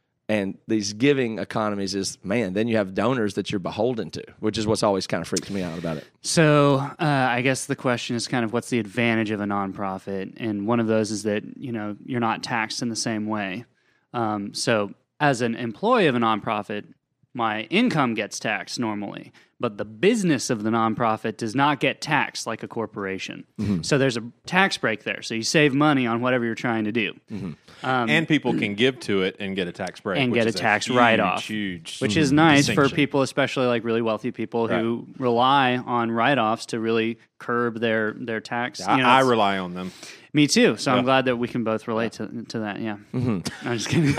and these giving economies is, man, then you have donors that you're beholden to, which is what's always kind of freaked me out about it. So uh, I guess the question is kind of what's the advantage of a nonprofit, and one of those is that you know you're not taxed in the same way. Um, so as an employee of a nonprofit, my income gets taxed normally, but the business of the nonprofit does not get taxed like a corporation. So there's a tax break there. So you save money on whatever you're trying to do. Um, And people can give to it and get a tax break. And which get a is tax huge, write-off, Huge. which is nice for distinction. people, especially like really wealthy people who rely on write-offs to really curb their their tax. I, you know, I it's- rely on them. me too. So Yeah. I'm glad that we can both relate to to that. Yeah, I'm just kidding.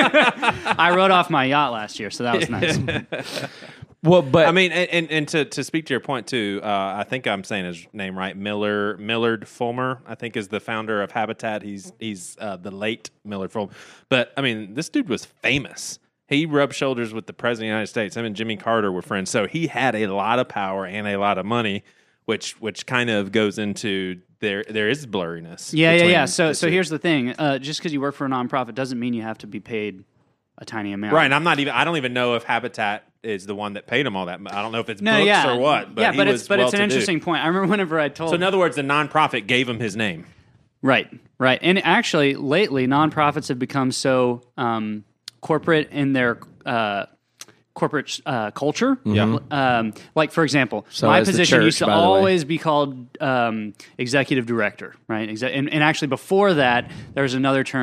I wrote off my yacht last year, so that was nice. Well, but I mean, and, and, and to, to speak to your point too, uh, I think I'm saying his name right. Miller Millard Fulmer, I think, is the founder of Habitat. He's he's uh, the late Millard Fulmer. But I mean, this dude was famous. He rubbed shoulders with the president of the United States. Him and Jimmy Carter were friends, so he had a lot of power and a lot of money, which which kind of goes into there. There is blurriness. Yeah, yeah, between yeah. So the so two. here's the thing: uh, just because you work for a nonprofit doesn't mean you have to be paid a tiny amount. right. And I'm not even. I don't even know if Habitat is the one that paid him all that. I don't know if it's No, books yeah, or what. But yeah, he but was it's but it's an well-to-do. interesting point. I remember whenever I told So in other words, the nonprofit gave him his name. Right, right. And actually, lately, nonprofits have become so um, corporate in their uh, corporate uh, culture. Yeah. Um, like, for example, So my as the position church, used to by the way. always be called um, executive director, right? Exe- and, and actually, before that, there was another term like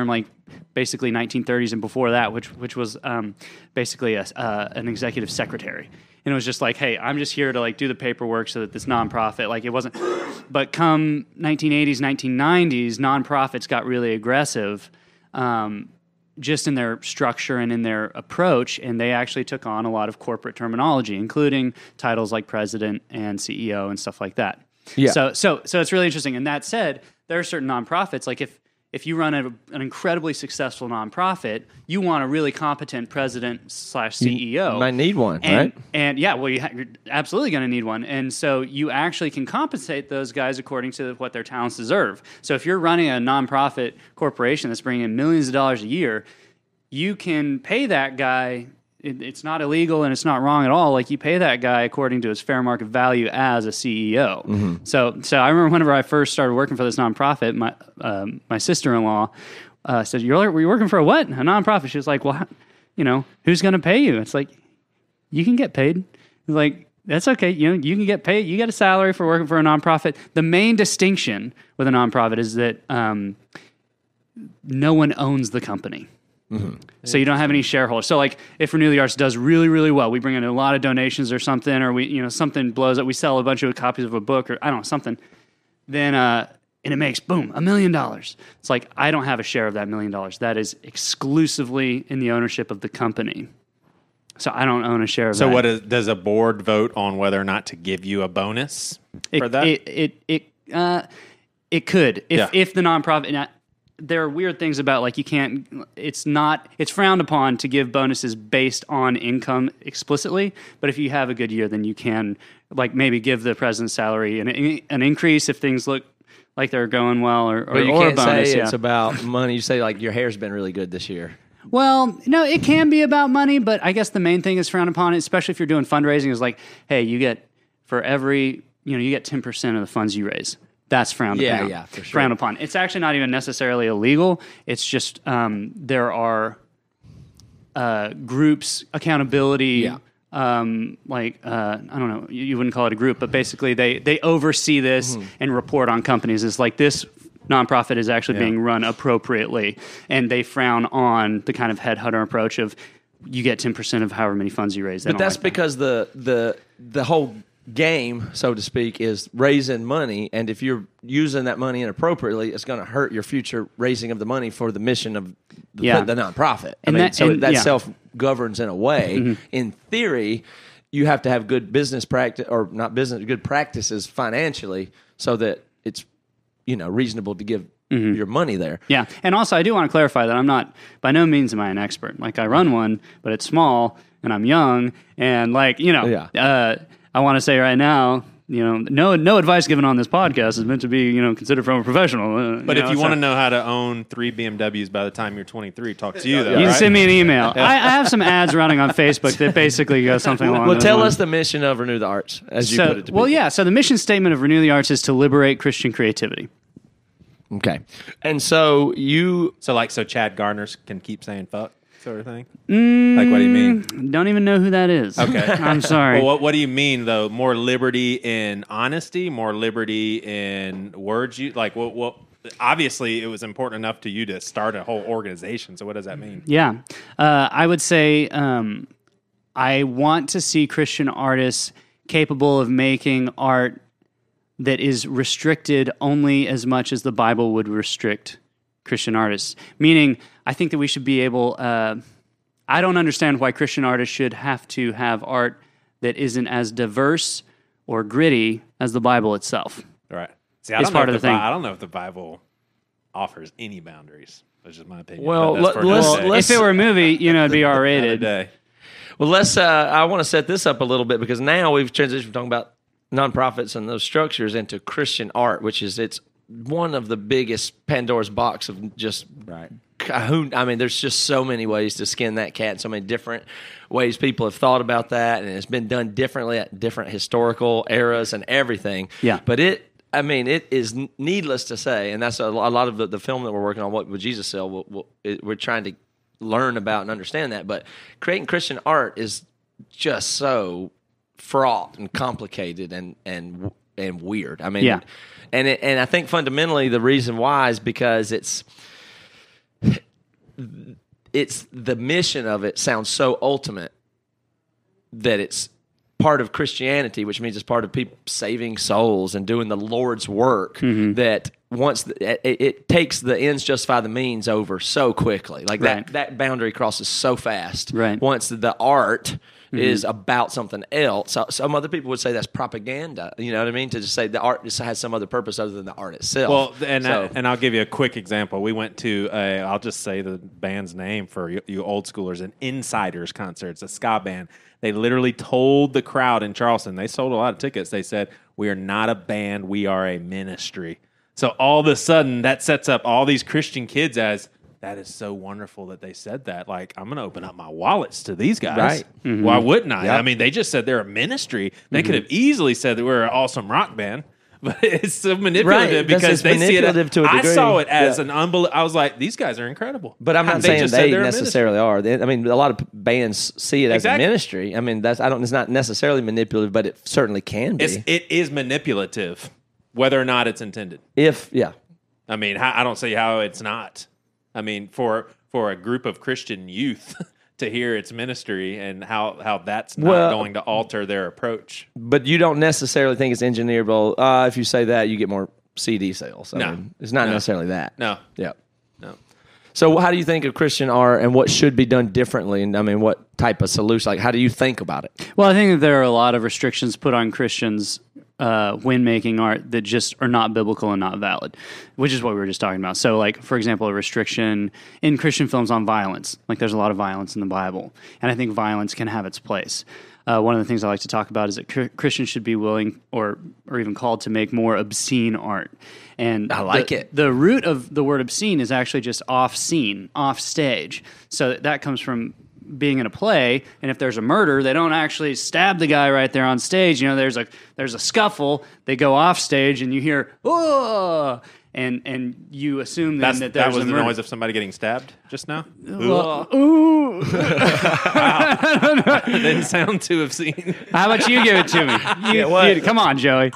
basically nineteen thirties and before that, which which was um, basically a, uh, an executive secretary. And it was just like, hey, I'm just here to like do the paperwork so that this nonprofit, like it wasn't. But come nineteen eighties, nineteen nineties, nonprofits got really aggressive, um, just in their structure and in their approach, and they actually took on a lot of corporate terminology, including titles like president and C E O and stuff like that. Yeah. So so so it's really interesting. And that said, there are certain nonprofits, like if if you run a, an incredibly successful nonprofit, you want a really competent president slash C E O. You might need one, and, right? And yeah, well, you ha- you're absolutely going to need one. And so you actually can compensate those guys according to what their talents deserve. So if you're running a nonprofit corporation that's bringing in millions of dollars a year, you can pay that guy. It, it's not illegal and it's not wrong at all. Like you pay that guy according to his fair market value as a C E O. Mm-hmm. So, so I remember whenever I first started working for this nonprofit, my um, my sister-in-law uh, said, "You're were you working for a what? A nonprofit?" She was like, "Well, how, you know, who's going to pay you?" It's like, you can get paid. It's like, that's okay. You know, you can get paid. You get a salary for working for a nonprofit. The main distinction with a nonprofit is that um, no one owns the company. Mm-hmm. So you don't have any shareholders. So like if Renew the Arts does really, really well, we bring in a lot of donations or something, or we, you know, something blows up, we sell a bunch of copies of a book or I don't know, something, then, uh, and it makes, boom, a million dollars. It's like, I don't have a share of that million dollars. That is exclusively in the ownership of the company. So I don't own a share of So that. what is, does a board vote on whether or not to give you a bonus it, for that? It, it, it, uh, it could, if, Yeah. if the nonprofit, and I, there are weird things about like you can't, it's not, it's frowned upon to give bonuses based on income explicitly, but if you have a good year, then you can like maybe give the president's salary an, an increase if things look like they're going well, or, or, But you or can't a bonus. say Yeah. it's about money. You say like your hair's been really good this year. Well, no, it can be about money, but I guess the main thing is frowned upon, especially if you're doing fundraising, is like, hey, you get for every, you know, you get ten percent of the funds you raise. That's frowned Yeah, upon. yeah, for sure. Frowned upon. It's actually not even necessarily illegal. It's just um, there are uh, groups, accountability, Yeah. um, like, uh, I don't know, you, you wouldn't call it a group, but basically they, they oversee this Mm-hmm. and report on companies. It's like this nonprofit is actually Yeah. being run appropriately, and they frown on the kind of headhunter approach of you get ten percent of however many funds you raise. They But don't that's like that. because the the the whole game, so to speak, is raising money, and if you're using that money inappropriately, it's going to hurt your future raising of the money for the mission of the, Yeah. the nonprofit. I And mean, that- so and- that yeah. self governs in a way. In theory, you have to have good business practice, or not business, good practices financially, so that it's you know reasonable to give your money there. Yeah, and also I do want to clarify that I'm not, by no means am I an expert. Like I run one, but it's small, and I'm young, and like you know, Yeah. uh, I want to say right now, you know, no no advice given on this podcast is meant to be you know considered from a professional. Uh, But you if know, you so- want to know how to own three B M Ws by the time you're twenty-three, talk to you, though. you can right? send me an email. I, I have some ads running on Facebook that basically go something along. Well, those tell lines. us the mission of Renew the Arts, as you So, put it to well, people. yeah. So the mission statement of Renew the Arts is to liberate Christian creativity. Okay. And so you So, like, so Chad Gardner can keep saying fuck, sort of thing? Like, what do you mean? Don't even know who that is. Okay. I'm sorry. Well, what, what do you mean, though? More liberty in honesty? More liberty in words? You Like, what, what? Obviously, it was important enough to you to start a whole organization. So, what does that mean? Yeah. Uh, I would say um, I want to see Christian artists capable of making art that is restricted only as much as the Bible would restrict Christian artists. Meaning, I think that we should be able... Uh, I don't understand why Christian artists should have to have art that isn't as diverse or gritty as the Bible itself. Right. See, I It's don't know part if of the Bi- thing. I don't know if the Bible offers any boundaries. That's just my opinion. Well, But that's let- for let's- another day. let's- If it were a movie, you know, it'd be Another R-rated. day. Well, let's. Uh, I want to set this up a little bit because now we've transitioned from talking about nonprofits and those structures into Christian art, which is it's one of the biggest Pandora's box of just Right. who. I mean, there's just so many ways to skin that cat. So many different ways people have thought about that, and it's been done differently at different historical eras and everything. Yeah. but it. I mean, it is needless to say, and that's a, a lot of the, the film that we're working on. What would Jesus sell? We'll, we'll, it, we're trying to learn about and understand that. But creating Christian art is just so fraught and complicated and and and weird. I mean, Yeah. and it, and I think fundamentally the reason why is because it's it's the mission of it sounds so ultimate that it's part of Christianity, which means it's part of people saving souls and doing the Lord's work. Mm-hmm. That once the, it, it takes the ends justify the means over so quickly, like Right. that that boundary crosses so fast. Right. Once the art mm-hmm. is about something else, so, some other people would say that's propaganda. You know what I mean? To just say the art just has some other purpose other than the art itself. Well, and So- I, and I'll give you a quick example. We went to a, I'll just say the band's name for you, you old schoolers, an Insiders concert. It's a ska band. They literally told the crowd in Charleston, they sold a lot of tickets. They said, "We are not a band, we are a ministry." So all of a sudden, that sets up all these Christian kids as, that is so wonderful that they said that. Like, I'm going to open up my wallets to these guys. Right. Mm-hmm. Why wouldn't I? Yep. I mean, they just said they're a ministry. They could have easily said that we're an awesome rock band. But it's so manipulative Right, that's- because it's they see it. manipulative to a I degree. saw it as Yeah. an unbelievable. I was like, these guys are incredible. But I'm not They saying just said they they're a ministry. necessarily are. They, I mean, a lot of bands see it as Exactly. a ministry. I mean, that's I don't. It's not necessarily manipulative, but it certainly can be. It's, it is manipulative, whether or not it's intended. if yeah, I mean, how- I don't see how it's not. I mean, for for a group of Christian youth to hear its ministry and how, how that's not Well- going to alter their approach. but you don't necessarily think it's engineerable. Uh, if you say that, you get more C D sales. I No. mean, it's not No. necessarily that. No, Yeah. no. So, how do you think of Christian art and what should be done differently? And I mean, what type of solution? Like, how do you think about it? Well, I think that there are a lot of restrictions put on Christians uh, when making art that just are not biblical and not valid, which is what we were just talking about. So, like, for example, a restriction in Christian films on violence. Like, there's a lot of violence in the Bible, and I think violence can have its place. Uh, one of the things I like to talk about is that cr- Christians should be willing or or even called to make more obscene art. And I like the, it. The root of the word obscene is actually just off scene, off stage. So that comes from being in a play, and if there's a murder, they don't actually stab the guy right there on stage. You know, there's a there's a scuffle. They go off stage, and you hear "oh," and and you assume then That's, that that there's was a the murder. noise of somebody getting stabbed just now? Well, ooh. Didn't sound too obscene. How about you give it to me? You, Yeah, what? you- come on, Joey.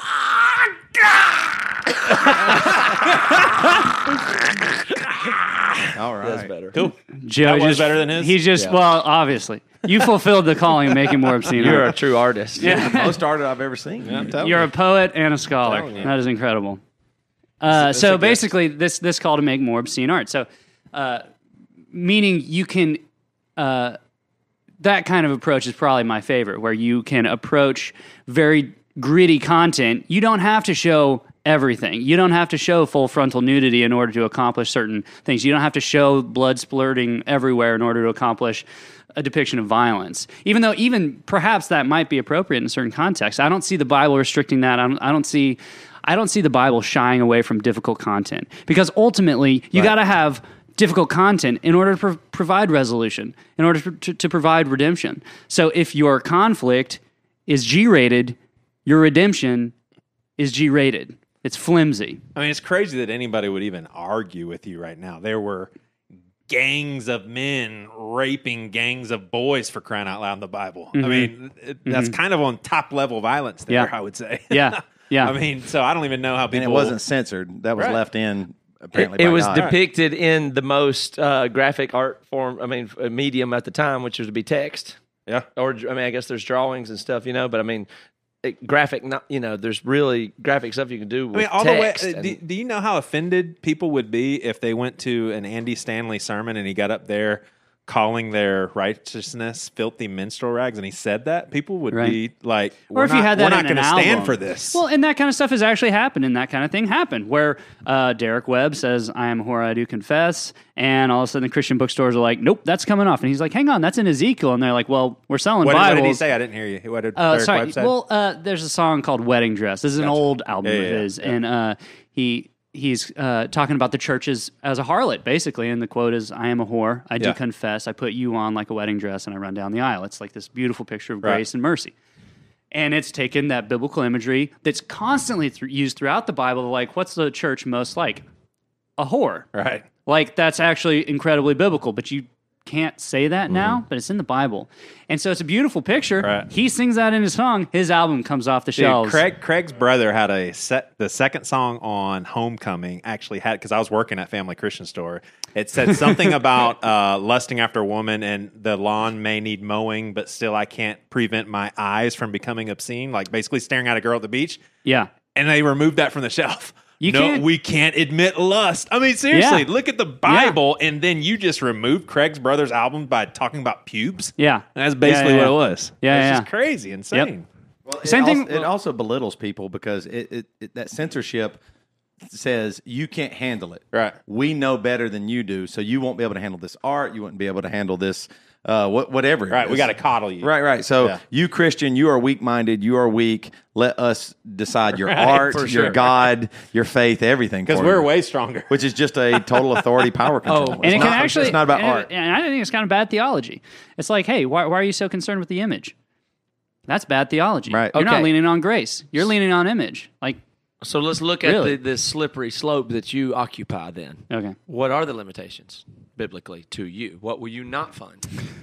All right. That's better. Cool. Joey was just, better than his? He's just Yeah. well, obviously, you fulfilled the calling of making more obscene You're a art. true artist. Yeah. Most art I've ever seen. You're a poet and a scholar. Telling you. That is incredible. Uh, so basically, this this call to make more obscene art. So, uh, meaning you can, uh, that kind of approach is probably my favorite, where you can approach very gritty content. You don't have to show everything. You don't have to show full frontal nudity in order to accomplish certain things. You don't have to show blood splurting everywhere in order to accomplish a depiction of violence. Even though, even perhaps that might be appropriate in certain contexts. I don't see the Bible restricting that. I don't, I don't see. I don't see the Bible shying away from difficult content, because ultimately you got to have difficult content in order to pro- provide resolution, in order to, to, to provide redemption. So if your conflict is G-rated, your redemption is G-rated. It's flimsy. I mean, it's crazy that anybody would even argue with you right now. There were gangs of men raping gangs of boys, for crying out loud, in the Bible. I mean, it, that's kind of on top level violence there, Yeah. I would say. Yeah, yeah. I mean, so I don't even know how people. And it wasn't censored. That was Right. left in It, apparently. it by was God. depicted in the most uh, graphic art form. I mean, uh, medium at the time, which would be text. Yeah. Or I mean, I guess there's drawings and stuff, you know. But I mean, it, graphic, not you know, there's really graphic stuff you can do with I mean, all the way. text. uh, and- Do, do you know how offended people would be if they went to an Andy Stanley sermon and he got up there calling their righteousness filthy minstrel rags, and he said that? People would Right. be like, Or we're if you not, had that we're in not an going to stand album. for this. Well, and that kind of stuff has actually happened, and that kind of thing happened, where uh, Derek Webb says, "I am a whore, I do confess," and all of a sudden the Christian bookstores are like, "Nope, that's coming off," and he's like, "Hang on, that's in Ezekiel," and they're like, "Well, we're selling what, did, what Bibles." did he say? I didn't hear you. What did Uh, Derek sorry. Webb say? Well, uh, there's a song called "Wedding Dress." This is an old album Yeah, of yeah, yeah. his, and uh, he he's uh, talking about the churches as a harlot, basically. And the quote is, "I am a whore. I do Yeah. confess. I put you on like a wedding dress, and I run down the aisle." It's like this beautiful picture of Right. grace and mercy. And it's taken that biblical imagery that's constantly th- used throughout the Bible. Like, what's the church most like? A whore. right. Like, that's actually incredibly biblical, but you can't say that now, but it's in the Bible. And so it's a beautiful picture. Right. He sings that in his song. His album comes off the Dude, shelves. Craig Craig's brother had a set. The second song on Homecoming actually had, because I was working at Family Christian Store. It said something about uh, lusting after a woman, and the lawn may need mowing, but still I can't prevent my eyes from becoming obscene. Like basically staring at a girl at the beach. Yeah. And they removed that from the shelf. You no, can't- we can't admit lust. I mean, seriously, Yeah. look at the Bible, and then you just removed Craig's brother's album by talking about pubes. Yeah. And that's basically Yeah, yeah, what yeah. it was. Yeah, it's yeah. just crazy, insane. Well, Same it thing- Also, it also belittles people because it, it, it that censorship says you can't handle it. Right. We know better than you do, so you won't be able to handle this art. You wouldn't be able to handle this, uh, what, whatever. it Right, we is. got to coddle you. Right, right. So Yeah. you Christian, you are weak-minded. You are weak. Let us decide your Right, art, for your sure. God, your faith, everything. Because for we're you. way stronger. Which is just a total authority, power control. Oh, And It's it not, can actually, it's not about and, art. it- and I think it's kind of bad theology. It's like, hey, why, why are you so concerned with the image? That's bad theology. Right. You're not Okay. leaning on grace. You're leaning on image. Like, So let's look at Really? the, the slippery slope that you occupy then. okay. What are the limitations biblically to you? What will you not fund?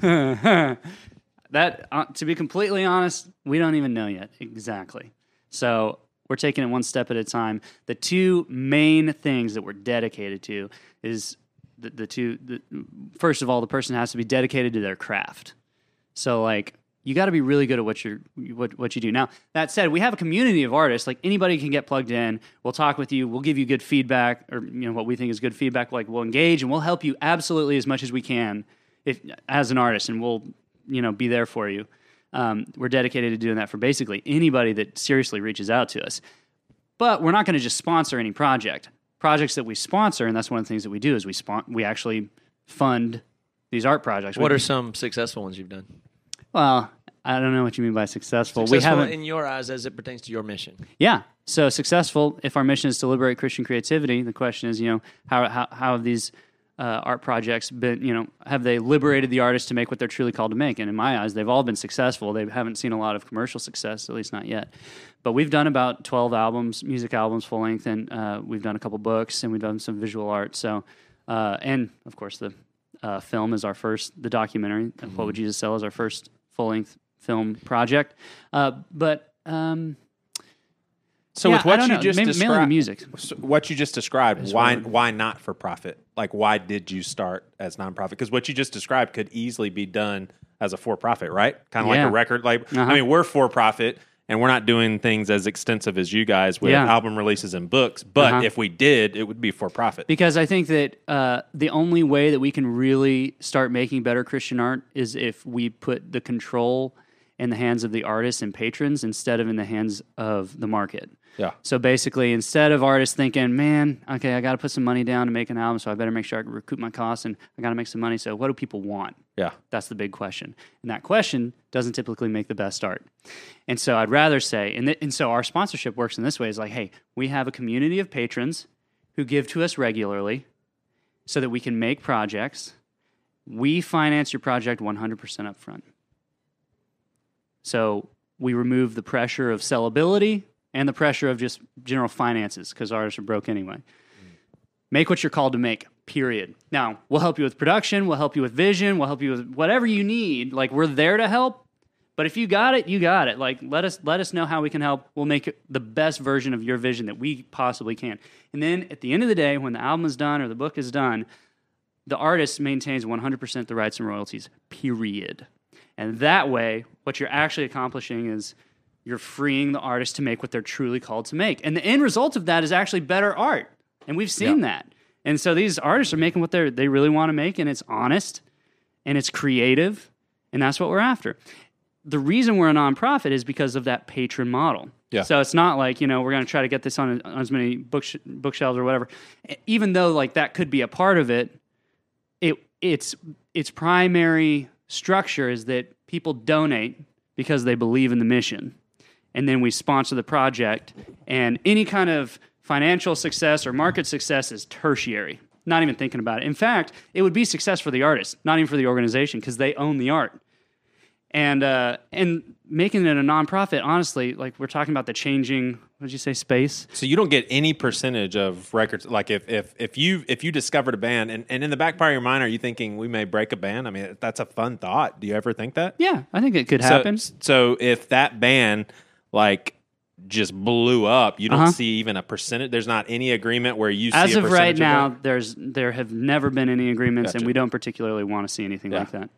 That, uh, to be completely honest, we don't even know yet exactly. So we're taking it one step at a time. The two main things that we're dedicated to is the, the two. The, first of all, the person has to be dedicated to their craft. So, like, you got to be really good at what you're what what you do. Now, that said, we have a community of artists. Like, anybody can get plugged in. We'll talk with you. We'll give you good feedback, or you know what we think is good feedback. Like, we'll engage and we'll help you absolutely as much as we can, if as an artist, and we'll you know be there for you. Um, we're dedicated to doing that for basically anybody that seriously reaches out to us. But we're not going to just sponsor any project. Projects that we sponsor, and that's one of the things that we do, is we spon- we actually fund these art projects. What we, are some successful ones you've done? well, I don't know what you mean by successful. Successful we haven't, in your eyes as it pertains to your mission. yeah. So successful. If our mission is to liberate Christian creativity, the question is, you know, how how how have these uh, art projects been? You know, have they liberated the artist to make what they're truly called to make? And in my eyes, they've all been successful. They haven't seen a lot of commercial success, at least not yet. But we've done about twelve albums, music albums, full length, and uh, we've done a couple books, and we've done some visual art. So, uh, and of course, the uh, film is our first. The documentary, mm-hmm. What Would Jesus Sell, is our first full length film project. Uh, but um, So yeah, with I what don't you know. just Mainly- mainly the described, music. so what you just described, why why not for profit? Like, why did you start as nonprofit? Because what you just described could easily be done as a for profit, right? Kind of Yeah. like a record. Like, Uh-huh. I mean, we're for profit. And we're not doing things as extensive as you guys with Yeah. album releases and books. But Uh-huh. if we did, it would be for profit. Because I think that uh, the only way that we can really start making better Christian art is if we put the control in the hands of the artists and patrons instead of in the hands of the market. Yeah. So basically, instead of artists thinking, man, okay, I got to put some money down to make an album, so I better make sure I can recoup my costs and I got to make some money. So what do people want? Yeah. That's the big question. And that question doesn't typically make the best art. And so I'd rather say, and, th- and so our sponsorship works in this way, is like, hey, we have a community of patrons who give to us regularly so that we can make projects. We finance your project one hundred percent up front. So we remove the pressure of sellability and the pressure of just general finances, because artists are broke anyway. Make what you're called to make, period. Now, we'll help you with production, we'll help you with vision, we'll help you with whatever you need. Like, we're there to help, but if you got it, you got it. Like, let us let us know how we can help. We'll make it the best version of your vision that we possibly can. And then at the end of the day, when the album is done or the book is done, the artist maintains one hundred percent the rights and royalties, period. And that way, what you're actually accomplishing is you're freeing the artist to make what they're truly called to make. And the end result of that is actually better art. And we've seen that. And so these artists are making what they they really want to make, and it's honest, and it's creative, and that's what we're after. The reason we're a nonprofit is because of that patron model. Yeah. So it's not like, you know, we're going to try to get this on, on as many books, bookshelves or whatever. Even though, like, that could be a part of it, it its its primary structure is that people donate because they believe in the mission. And then we sponsor the project, and any kind of financial success or market success is tertiary. Not even thinking about it. In fact, it would be success for the artist, not even for the organization, because they own the art. And uh, and making it a nonprofit, honestly, like we're talking about the changing, what did you say, space? So you don't get any percentage of records. Like if if if you if you discovered a band and, and in the back part of your mind, are you thinking we may break a band? I mean, that's a fun thought. Do you ever think that? Yeah, I think it could So- happen. So, if that band like just blew up, you don't Uh-huh. see even a percentage. There's not any agreement where you see As a of right percentage now, that? there's there have never been any agreements, and Gotcha. we don't particularly want to see anything Yeah. like that.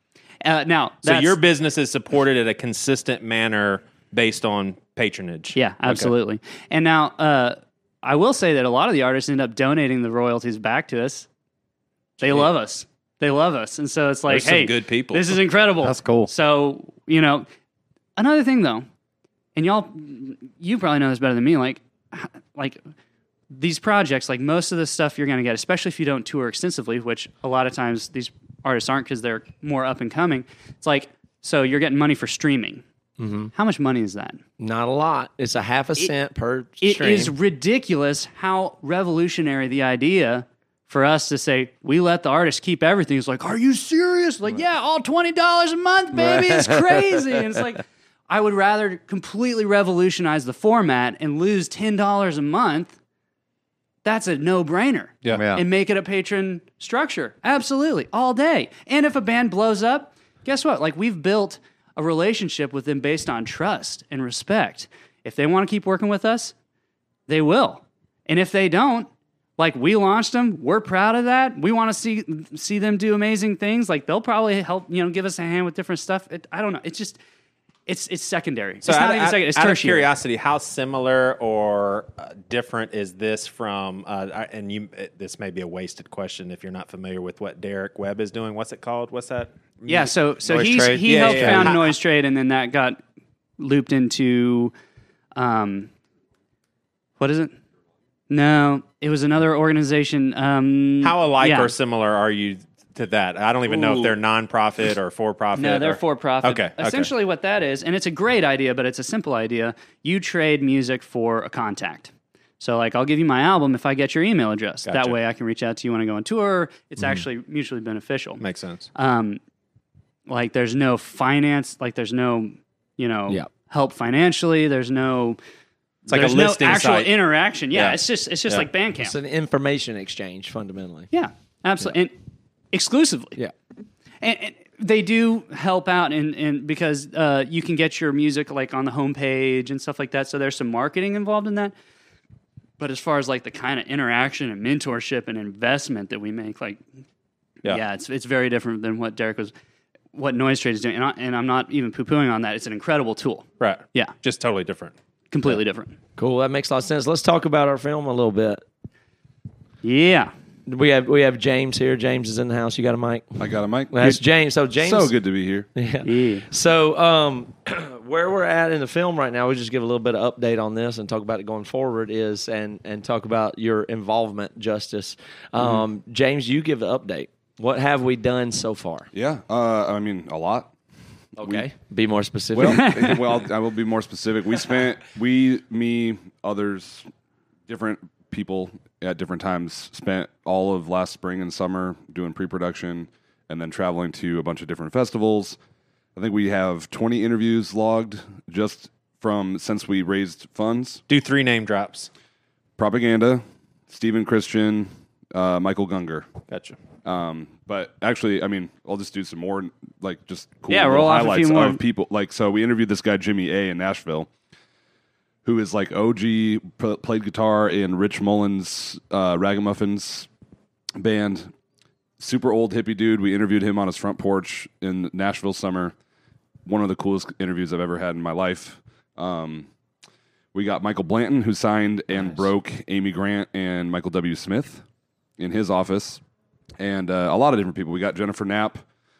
Uh, now, So that's, your business is supported at a consistent manner based on patronage. yeah, absolutely. And now, uh, I will say that a lot of the artists end up donating the royalties back to us. They love us. They love us, and so it's like, There's some hey, good people. this is incredible. That's cool. So you know, another thing though, and y'all, you probably know this better than me. Like, like these projects, like most of the stuff you're going to get, especially if you don't tour extensively, which a lot of times these artists aren't because they're more up and coming. It's like, so you're getting money for streaming. Mm-hmm. How much money is that? Not a lot. It's a half a cent per It stream. is ridiculous how revolutionary the idea for us to say we let the artist keep everything. It's like, are you serious? Like, yeah, all twenty dollars a month, baby. It's crazy. And it's like, I would rather completely revolutionize the format and lose ten dollars a month. That's a no-brainer. Yeah. Yeah. And make it a patron structure. Absolutely. All day. And if a band blows up, guess what? Like, we've built a relationship with them based on trust and respect. If they want to keep working with us, they will. And if they don't, like, we launched them, we're proud of that. We want to see see them do amazing things. Like, they'll probably help, you know, give us a hand with different stuff. It, I don't know. It's just, it's it's secondary. So it's out, not even out- secondary. It's out of tertiary. curiosity, how similar or uh, different is this from? Uh, I- and you, it, this may be a wasted question if you're not familiar with what Derek Webb is doing. What's it called? What's that? Yeah, so so Noise he's Trade? he Yeah, helped yeah, found yeah. Noise Trade, and then that got looped into, um, what is it? No, it was another organization. Um, How alike yeah. or similar are you to that? I don't even know if Ooh. they're nonprofit or for profit. No, they're or, for profit. Okay, okay. Essentially, what that is, and it's a great idea, but it's a simple idea. You trade music for a contact. So, like, I'll give you my album if I get your email address. Gotcha. That way, I can reach out to you when I go on tour. It's actually mutually beneficial. Makes sense. Um, like, there's no finance. Like, there's no, you know, Yeah. help financially. There's no. It's like a there's listing no actual site. interaction. Yeah, Yeah. it's just it's just Yeah. like Bandcamp. It's an information exchange, fundamentally. Yeah, absolutely, and exclusively. Yeah. And, and they do help out, in, in because uh, you can get your music like on the homepage and stuff like that. So there's some marketing involved in that. But as far as like the kind of interaction and mentorship and investment that we make, like, Yeah. yeah, it's it's very different than what Derek was, what Noise Trade is doing. And, I, and I'm not even poo pooing on that. It's an incredible tool. Right. Yeah, Just totally different. completely different. Cool. That makes a lot of sense. Let's talk about our film a little bit. Yeah. We have we have James here. James is in the house. You got a mic? I got a mic. That's James. So James. So good to be here. Yeah. Yeah. So, um, where we're at in the film right now, we just give a little bit of update on this and talk about it going forward. Is and and talk about your involvement, Justice. Um, Mm-hmm. James, you give the update. What have we done so far? Yeah, uh, I mean a lot. Okay, be more specific. Well, well, I will be more specific. We spent we, me, others, different people at different times spent all of last spring and summer doing pre-production and then traveling to a bunch of different festivals. I think we have twenty interviews logged just from since we raised funds. Do three name drops. Propaganda, Stephen Christian, uh, Michael Gunger. Gotcha. Um, but actually, I mean, I'll just do some more, like, just cool Yeah, little roll off a highlights few more. of people. Like, so we interviewed this guy, Jimmy A. in Nashville, who is like O G, p- played guitar in Rich Mullins' uh, Ragamuffins band. Super old hippie dude. We interviewed him on his front porch in Nashville summer. One of the coolest interviews I've ever had in my life. Um, we got Michael Blanton, who signed and broke Amy Grant and Michael W. Smith in his office. And uh, a lot of different people. We got Jennifer Knapp.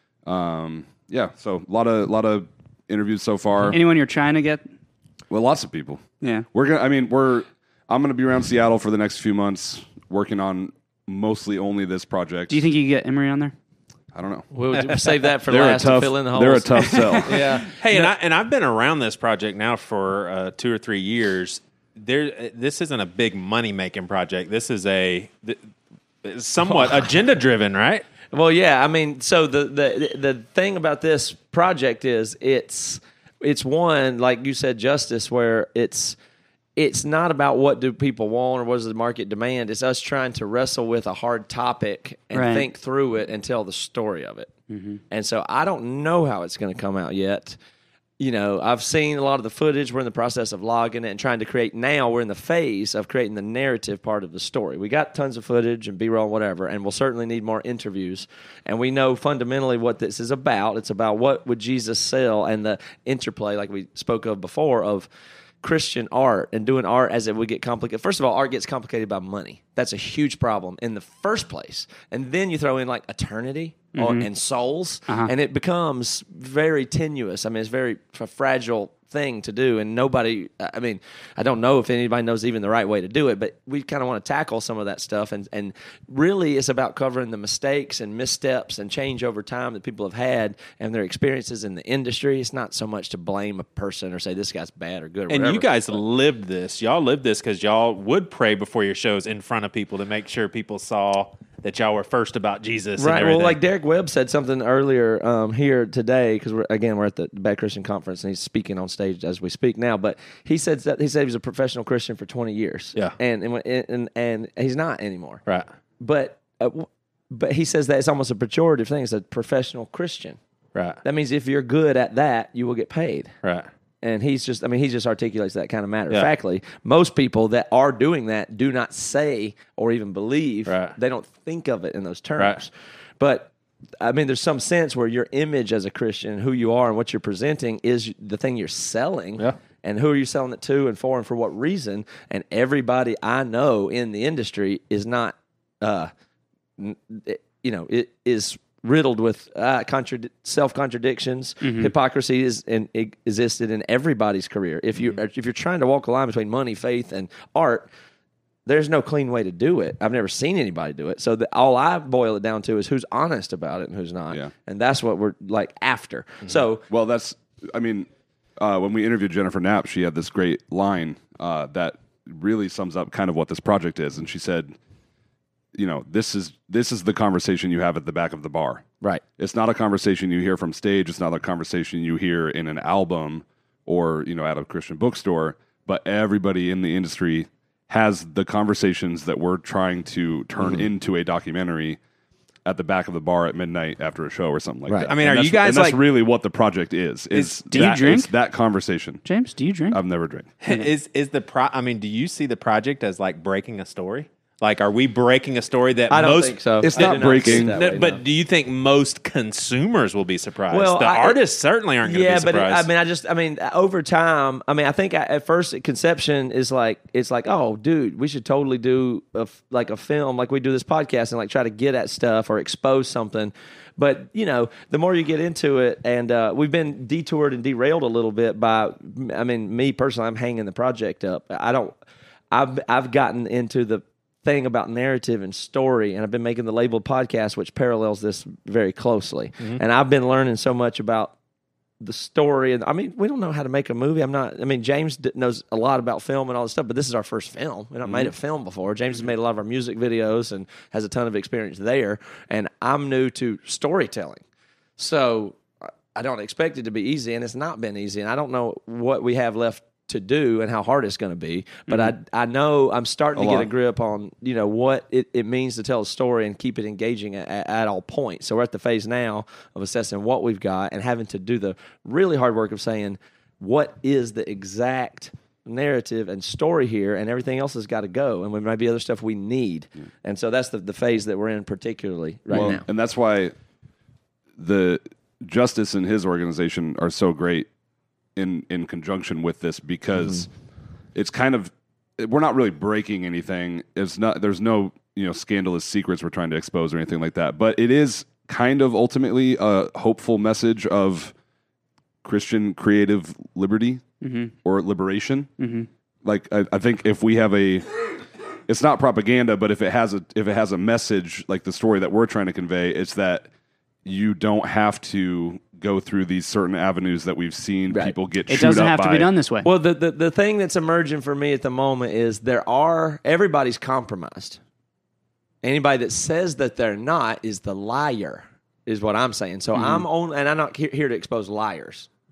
Um, yeah, so a lot of lot of interviews so far. Anyone you're trying to get? Well, lots of people. Yeah. We're gonna. I mean, we're. I'm gonna be around Seattle for the next few months, working on mostly only this project. Do you think you could get Emery on there? I don't know. We'll save that for They're a last tough. to fill in the holes. They're a tough sell. Yeah. Hey, and I and I've been around this project now for uh, two or three years. There, this isn't a big money making project. This is a th- somewhat agenda driven, right? Well, yeah. I mean, so the, the the thing about this project is it's it's one, like you said, justice, where it's it's not about what do people want or what does the market demand. It's us trying to wrestle with a hard topic and Right. think through it and tell the story of it. Mm-hmm. And so I don't know how it's going to come out yet. You know, I've seen a lot of the footage. We're in the process of logging it and trying to create. Now we're in the phase of creating the narrative part of the story. We got tons of footage and B-roll and whatever, and we'll certainly need more interviews. And we know fundamentally what this is about. It's about what would Jesus sell and the interplay, like we spoke of before, of Christian art and doing art as it would get complicated. First of all, art gets complicated by money. That's a huge problem in the first place. And then you throw in like eternity or, and souls, Uh-huh. and it becomes very tenuous. I mean, it's very a fragile thing to do, and nobody, I mean, I don't know if anybody knows even the right way to do it, but we kind of want to tackle some of that stuff, and, and really it's about covering the mistakes and missteps and change over time that people have had and their experiences in the industry. It's not so much to blame a person or say this guy's bad or good or And whatever. you guys lived this. Y'all lived this because y'all would pray before your shows in front of people to make sure people saw that y'all were first about Jesus. and Right. Well, everything. like Derek Webb said something earlier um, here today, because we're, again we're at the Bad Christian Conference and he's speaking on stage as we speak now. But he said that he said he was a professional Christian for twenty years. Yeah. and and and, and he's not anymore. Right. But uh, w- but he says that it's almost a pejorative thing. It's a professional Christian. Right. That means if you're good at that, you will get paid. Right. And he's just, I mean, he just articulates that kind of matter of Yeah. factly. Most people that are doing that do not say or even believe. Right. They don't think of it in those terms. Right. But, I mean, there's some sense where your image as a Christian, who you are and what you're presenting is the thing you're selling. Yeah. And who are you selling it to and for and for what reason? And everybody I know in the industry is not, uh, n- it- you know, it is riddled with uh, contrad- self-contradictions. Hypocrisy is in, it existed in everybody's career. If you if you're trying to walk a line between money, faith, and art, there's no clean way to do it. I've never seen anybody do it. So the, all I boil it down to is who's honest about it and who's not. Yeah. And that's what we're like after. So Well, that's, I mean, uh, when we interviewed Jennifer Knapp, she had this great line uh, that really sums up kind of what this project is. And she said, you know, this is this is the conversation you have at the back of the bar. right. It's not a conversation you hear from stage. It's not a conversation you hear in an album or, you know, at a Christian bookstore. But everybody in the industry has the conversations that we're trying to turn into a documentary at the back of the bar at midnight after a show or something like Right. that. I mean, And are you that's- guys and that's like- really what the project is? Is do you that, drink? it's that conversation? James, do you drink? I've never drank. is is the pro? I mean, do you see the project as like breaking a story? Like, are we breaking a story that I don't most? think so. It's I not do see it breaking. that No, way, but no. do you think most consumers will be surprised? Well, the I- artists certainly aren't going to yeah, be but it, surprised. I mean, I just, I mean, over time, I mean, I think at at first conception is like, it's like, oh, dude, we should totally do a, f- like a film, like we do this podcast and like try to get at stuff or expose something. But you know, the more you get into it, and uh, we've been detoured and derailed a little bit by, I mean, me personally, I'm hanging the project up. I don't, I've I've gotten into the thing about narrative and story, and I've been making the Labeled podcast, which parallels this very closely. And I've been learning so much about the story. And I mean, we don't know how to make a movie. I'm not, I mean, James d- knows a lot about film and all this stuff, but this is our first film. We've not made a film before. James has made a lot of our music videos and has a ton of experience there. And I'm new to storytelling. So I- I don't expect it to be easy, and it's not been easy. And I don't know what we have left to do and how hard it's going to be. But I I know I'm starting A to get lot. a grip on, you know, what it, it means to tell a story and keep it engaging at, at all points. So we're at the phase now of assessing what we've got and having to do the really hard work of saying what is the exact narrative and story here, and everything else has got to go, and there might be other stuff we need. And so that's the, the phase that we're in particularly right Well, now. and that's why the Justice and his organization are so great in in conjunction with this, because it's kind of, we're not really breaking anything. It's not, there's no, you know, scandalous secrets we're trying to expose or anything like that. But it is kind of ultimately a hopeful message of Christian creative liberty or liberation. Like I, I think if we have a, it's not propaganda, but if it has a if it has a message like the story that we're trying to convey, it's that you don't have to go through these certain avenues that we've seen Right. people get. It chewed doesn't up have to by. be done this way. Well, the, the the thing that's emerging for me at the moment is there are everybody's compromised. Anybody that says that they're not is the liar, is what I'm saying. So I'm on, and I'm not he- here to expose liars, but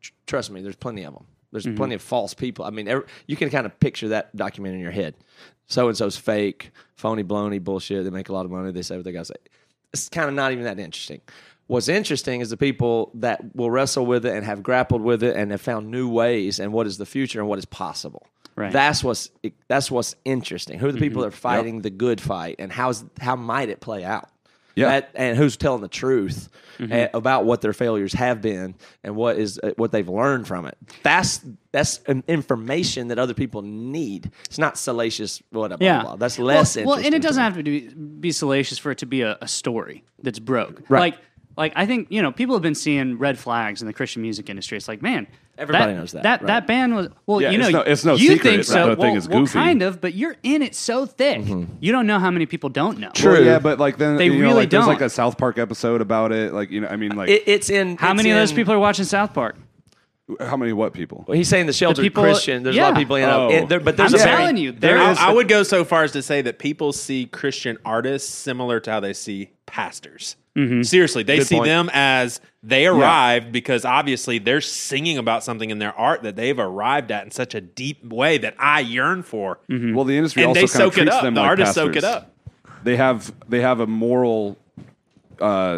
tr- trust me, there's plenty of them. There's mm-hmm. plenty of false people. I mean, every, you can kind of picture that document in your head. So and so's fake, phony, baloney, bullshit. They make a lot of money. They say what they got to say. It's kind of not even that interesting. What's interesting is the people that will wrestle with it and have grappled with it and have found new ways and what is the future and what is possible. Right. That's what's that's what's interesting. Who are the people Mm-hmm. that are fighting Yep. the good fight, and how's how might it play out? Yeah. That, and who's telling the truth Mm-hmm. uh, about what their failures have been and what is uh, what they've learned from it. That's that's an information that other people need. It's not salacious. Whatever. Blah, Yeah, blah, blah. That's less. Well, well, and it interesting doesn't to have to be, be salacious for it to be a, a story that's broke. Right. Like, like I think you know people have been seeing red flags in the Christian music industry. It's like, man, Everybody knows that, That right. that band was well, Yeah, you know, it's no- it's no you secret. think It's so. not- the thing well, is well, goofy. kind of, but you're in it so thick, you don't know how many people don't know. True. Well, yeah, but like then They you know, really like, there's like don't. a South Park episode about it. Like you know, I mean, like It, it's in. How it's many of those in- people are watching South Park? how many what people? Well, he's saying the sheltered people- Christian. There's a lot of yeah. people in, Oh. in there, but there's I'm a very- telling you, there there is. I, I would go so far as to say that people see Christian artists similar to how they see pastors. Seriously, they Good see point. them as they arrived because obviously they're singing about something in their art that they've arrived at in such a deep way that I yearn for. Well, the industry And also they kind of soak it treats up. them The like artists pastors. soak it up. They have they have a moral. Uh,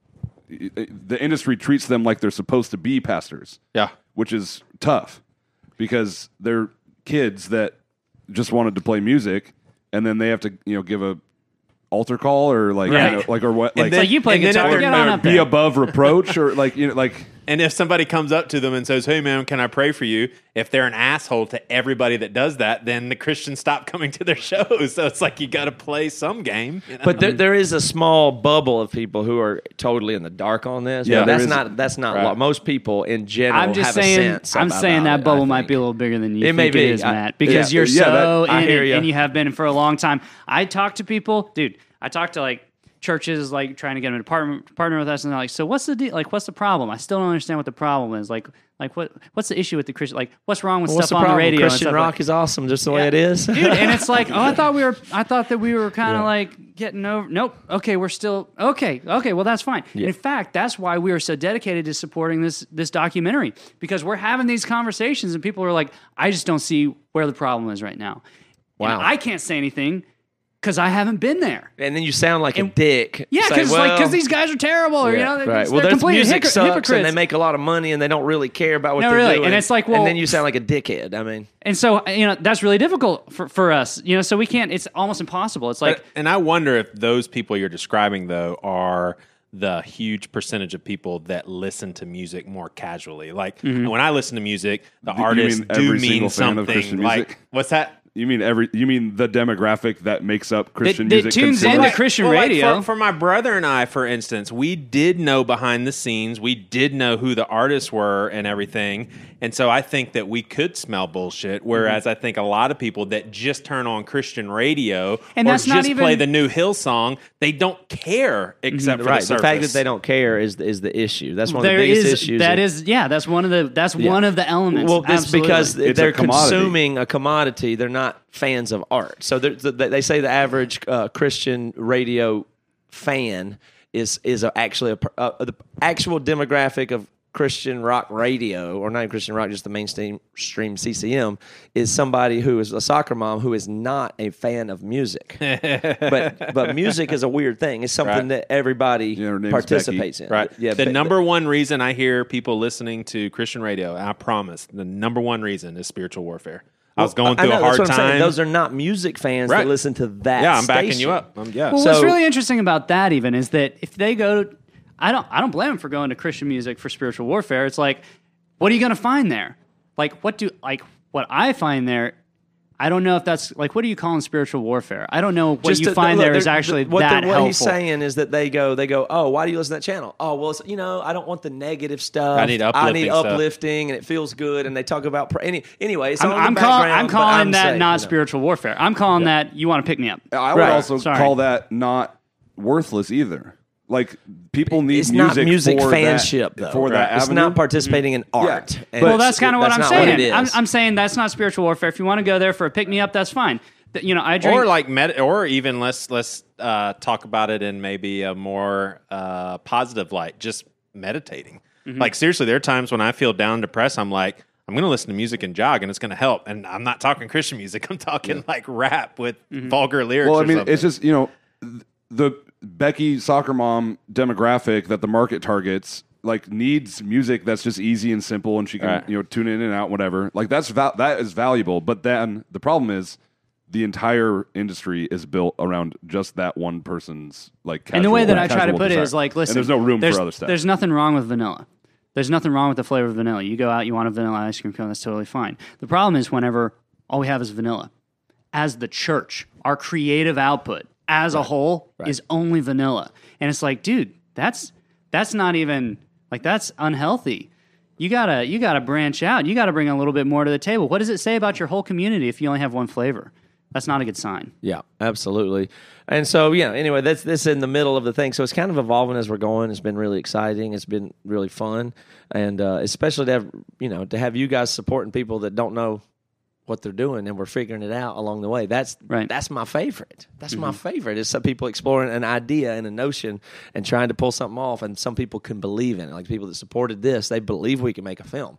the industry treats them like they're supposed to be pastors. Yeah. which is tough because they're kids that just wanted to play music, and then they have to you know give a altar call or like Right. you know, like or what And like then- Like you play and then guitar, if get they're- on or up be there. above reproach or like you know like. And if somebody comes up to them and says, "Hey, man, can I pray for you?" If they're an asshole to everybody that does that, then the Christians stop coming to their shows. So it's like you got to play some game. you know? But there, there is a small bubble of people who are totally in the dark on this. Yeah, But there that's is. not that's not Right. lo- most people in general. I'm just have saying. A sense I'm about saying that it, bubble I might think. be a little bigger than you It think may it be. is, I- Matt, because yeah, you're yeah, so that- I in hear it ya. and you have been for a long time. I talk to people, dude. I talk to like churches, like trying to get them to partner partner with us, and they're like, "So what's the deal? Like, what's the problem? I still don't understand what the problem is. Like, like what what's the issue with the Christian? Like, what's wrong with What's stuff the on problem? the radio? and Christian stuff rock like- is awesome, just the way it is, dude. And it's like, oh, I thought we were, I thought that we were kind of like getting over. Nope. Okay, we're still okay. Okay, well that's fine. In fact, that's why we are so dedicated to supporting this this documentary, because we're having these conversations and people are like, I just don't see where the problem is right now. Wow. And I can't say anything because I haven't been there. and then you sound like a And- dick. Yeah, Say, because like well, because these guys are terrible, or you know, they're, right. they're Well, their complete music hypocr- sucks, hypocrites. and they make a lot of money, and they don't really care about what No, they're really. doing. And it's like, well- and then you sound like a dickhead. I mean, And so you know that's really difficult for, for us. You know, so we can't. It's almost impossible. It's like. But- and I wonder if those people you're describing, though, are the huge percentage of people that listen to music more casually. Like when I listen to music, the you artists mean do every mean single fan of Christian something. Like music? what's that? You mean every? You mean the demographic that makes up Christian that music? tunes consumers? into Christian Well, like, radio. for, for my brother and I, for instance, we did know behind the scenes. We did know who the artists were and everything. And so I think that we could smell bullshit. Whereas I think a lot of people that just turn on Christian radio And or that's not just even- play the new Hillsong, they don't care except for right? the The, surface. fact that they don't care is the, is the issue. That's one of the There biggest is issues. that of- is yeah that's one of the that's one of the elements. Well, it's Absolutely. because It's a they're commodity. consuming a commodity. They're not fans of art. So they're- th- they say the average uh, Christian radio fan is is a, actually a, per- uh, the actual demographic of Christian rock radio, or not even Christian rock, just the mainstream stream C C M, is somebody who is a soccer mom who is not a fan of music. but but music is a weird thing. It's something Right. that everybody Yeah, her name's participates in. Right. Yeah. the but- number one reason I hear people listening to Christian radio, I promise, the number one reason is spiritual warfare. I was going I through know, a that's hard what I'm saying. time. Those are not music fans Right. that listen to that. yeah, I'm backing station. you up. Um, yeah. Well, what's So- really interesting about that even is that if they go, to, I don't, I don't blame them for going to Christian music for spiritual warfare. It's like, what are you going to find there? Like, what do like what I find there? I don't know if that's like, what do you call in spiritual warfare? I don't know what Just you to- find look, there is they're- actually what that they're- what helpful. he's saying is that they go, they go, oh, why do you listen to that channel? Oh, well, it's, you know, I don't want the negative stuff. I need I uplifting need stuff. uplifting, and it feels good. And they talk about pra- any anyway. It's I'm, on in I'm, the call, background, I'm but calling I'm that safe, not you know. spiritual warfare. I'm calling that you want to pick me up. I would Right. also Sorry. call that not worthless either. Like people need It's music not music for fanship, that, though. for that It's avenue. not participating in art. Yeah. And Well, it's- that's kind of what I'm not saying. it is. I'm, I'm saying that's not spiritual warfare. If you want to go there for a pick me up, that's fine. Th- You know, I drink. or like med- or even let's let's uh, talk about it in maybe a more uh, positive light, just meditating. Mm-hmm. Like seriously, there are times when I feel down and depressed. I'm like, I'm going to listen to music and jog, and it's going to help. And I'm not talking Christian music. I'm talking yeah. like rap with mm-hmm. vulgar lyrics. Well, I or mean, something. it's just, you know, the Becky soccer mom demographic that the market targets like needs music that's just easy and simple, and she can right. you know tune in and out, whatever. Like that's val- that is valuable. But then the problem is the entire industry is built around just that one person's like. Casual, and the way that I try to casual put desire. it is like, listen, and there's no room there's, for other stuff. There's nothing wrong with vanilla. There's nothing wrong with the flavor of vanilla. You go out, you want a vanilla ice cream cone, that's totally fine. The problem is whenever all we have is vanilla. As the church, our creative output as right. a whole right. is only vanilla. And it's like, dude, that's that's not even like that's unhealthy. You gotta you gotta branch out. You gotta bring a little bit more to the table. What does it say about your whole community if you only have one flavor? That's not a good sign. Yeah, absolutely. And so, yeah, anyway, that's this in the middle of the thing. So it's kind of evolving as we're going. It's been really exciting. It's been really fun. And uh, especially to have, you know, to have you guys supporting people that don't know what they're doing and we're figuring it out along the way. That's right. That's my favorite. That's mm-hmm. my favorite. Is some people exploring an idea and a notion and trying to pull something off, and some people can believe in it. Like people that supported this, they believe we can make a film.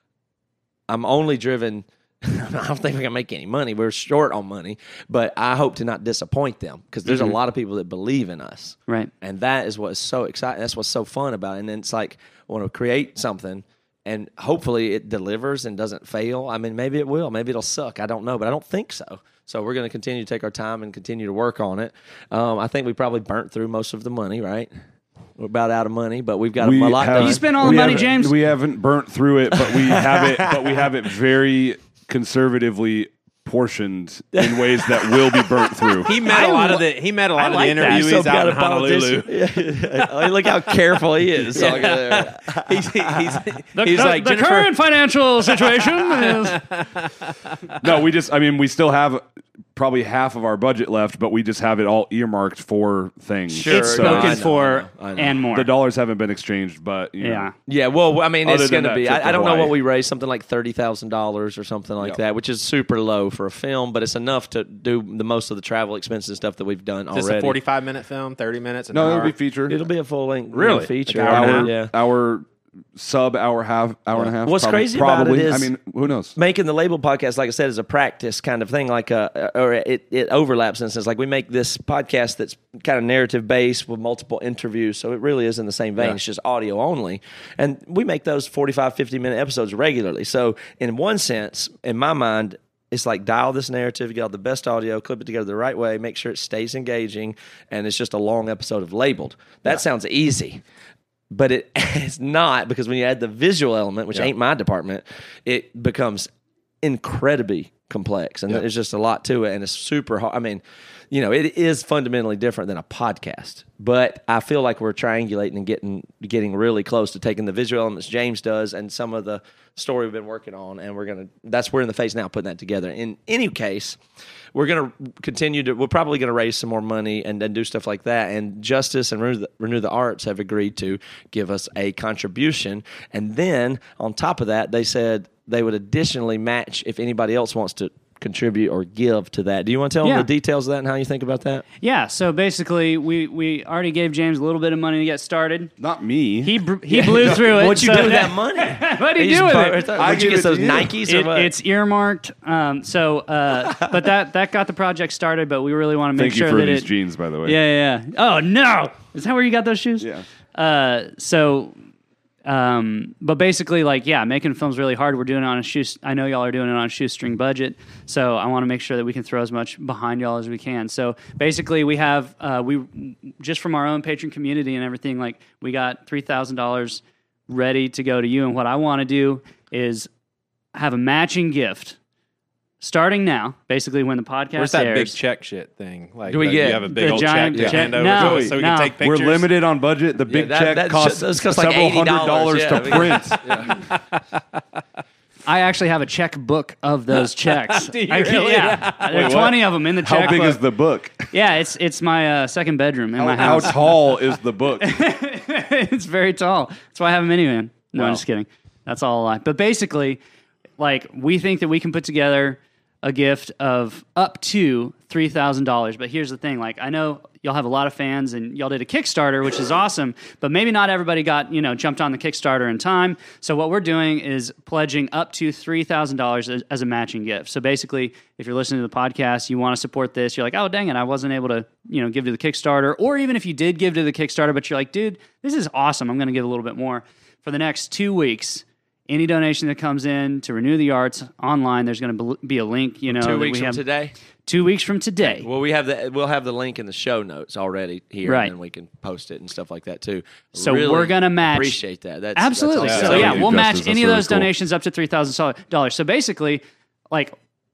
I'm only driven... I don't think we can make any money. We're short on money, but I hope to not disappoint them because there's mm-hmm. a lot of people that believe in us. Right. And that is what's so exciting. That's what's so fun about it. And then it's like, I want to create something and hopefully it delivers and doesn't fail. I mean, maybe it will. Maybe it'll suck. I don't know, but I don't think so. So we're going to continue to take our time and continue to work on it. Um, I think we probably burnt through most of the money, right? We're about out of money, but we've got we a lot have, done. You spent all the money, James? We haven't burnt through it, but we have it, but we have it very conservatively portioned in ways that will be burnt through. He met a lot of the he met a lot like of the that. interviewees So out in Honolulu. Yeah. Look how careful he is. So Yeah. he's he's, The, he's the, like the Jennifer, current financial situation is... No, we just, I mean, we still have probably half of our budget left, but we just have it all earmarked for things. Sure. It's So No, I spoken know, for I know, I know. and more. the dollars haven't been exchanged, but you yeah. know. Yeah, well, I mean, Other it's than going to that be. trip to I, I don't know Hawaii. what we raised, something like thirty thousand dollars or something like Yep. that, which is super low for a film, but it's enough to do the most of the travel expenses and stuff that we've done Is this already. a forty-five minute film, thirty minutes, an No, hour? it'll be featured. It'll be a full length Really? feature. Like hour and a half? Yeah. Our sub hour half hour and a half. What's probably, crazy about it probably. is- I mean, who knows? Making the label podcast, like I said, is a practice kind of thing. Like, uh, or it, it overlaps in a sense. Like we make this podcast that's kind of narrative based with multiple interviews, so it really is in the same vein. Yeah. It's just audio only, and we make those forty-five, fifty minute episodes regularly. So, in one sense, in my mind, it's like dial this narrative, get all the best audio, clip it together the right way, make sure it stays engaging, and it's just a long episode of Labeled. That yeah. sounds easy. But it, it's not, because when you add the visual element, which Yeah. ain't my department, it becomes incredibly complex. And Yeah. there's just a lot to it, and it's super hard. I mean, you know, it is fundamentally different than a podcast. But I feel like we're triangulating and getting getting really close to taking the visual elements James does and some of the story we've been working on, and we're gonna. That's we're in the phase now putting that together. In any case, we're gonna continue to. We're probably gonna raise some more money and, and do stuff like that. And Justice and Renew the, Renew the Arts have agreed to give us a contribution, and then on top of that, they said they would additionally match if anybody else wants to contribute or give to that. Do you want to tell Yeah. them the details of that and how you think about that? Yeah, so basically, we, we already gave James a little bit of money to get started. Not me. He br- he blew through it. What'd you so do with that- that money? What do you He's do with bur- it? What'd I you give get it those to you. Nikes or It- what? it's earmarked. Um, so, uh, but that that got the project started. But we really want to make Thank sure you for that these it. jeans, by the way. Yeah, yeah, yeah. Oh no! Is that where you got those shoes? Yeah. Uh, so, um, but basically, like, yeah, making film's really hard. We're doing it on a shoe. I know y'all are doing it on a shoestring budget, so I want to make sure that we can throw as much behind y'all as we can. So basically, we have uh, we just from our own patron community and everything. Like, we got three thousand dollars ready to go to you. And what I want to do is have a matching gift. Starting now, basically when the podcast Where's that airs. big check shit thing? Like, Do we uh, get you have a big the old giant check to check? hand over No, to us so we no. can take We're pictures? limited on budget. The big that- check that costs should- those cost like several eighty hundred dollars yeah, to we- print. Yeah. I actually have a checkbook of those checks. Do you I can- really? Yeah, there are what? twenty of them in the How checkbook. big is the book? Yeah, it's it's my uh, second bedroom in my How house. tall is the book? It's very tall. That's why I have a minivan. No, Wow. I'm just kidding. That's all a lie. But basically, like, we think that we can put together a gift of up to three thousand dollars. But here's the thing. Like, I know y'all have a lot of fans, and y'all did a Kickstarter, which is awesome, but maybe not everybody got, you know, jumped on the Kickstarter in time. So what we're doing is pledging up to three thousand dollars as, as a matching gift. So basically, if you're listening to the podcast, you want to support this, you're like, oh, dang it, I wasn't able to, you know, give to the Kickstarter. Or even if you did give to the Kickstarter, but you're like, dude, this is awesome, I'm going to give a little bit more. For the next two weeks, any donation that comes in to Renew the Arts online, there's going to be a link. You know, Two that weeks we from have, today. Two weeks from today. Well, we have the we'll have the link in the show notes already here, Right. and we can post it and stuff like that too. So Really we're gonna match. Appreciate that. That's Absolutely. That's so awesome. yeah, Yeah, we'll Justice, match that's any of really those cool. donations up to three thousand dollars. So basically, like,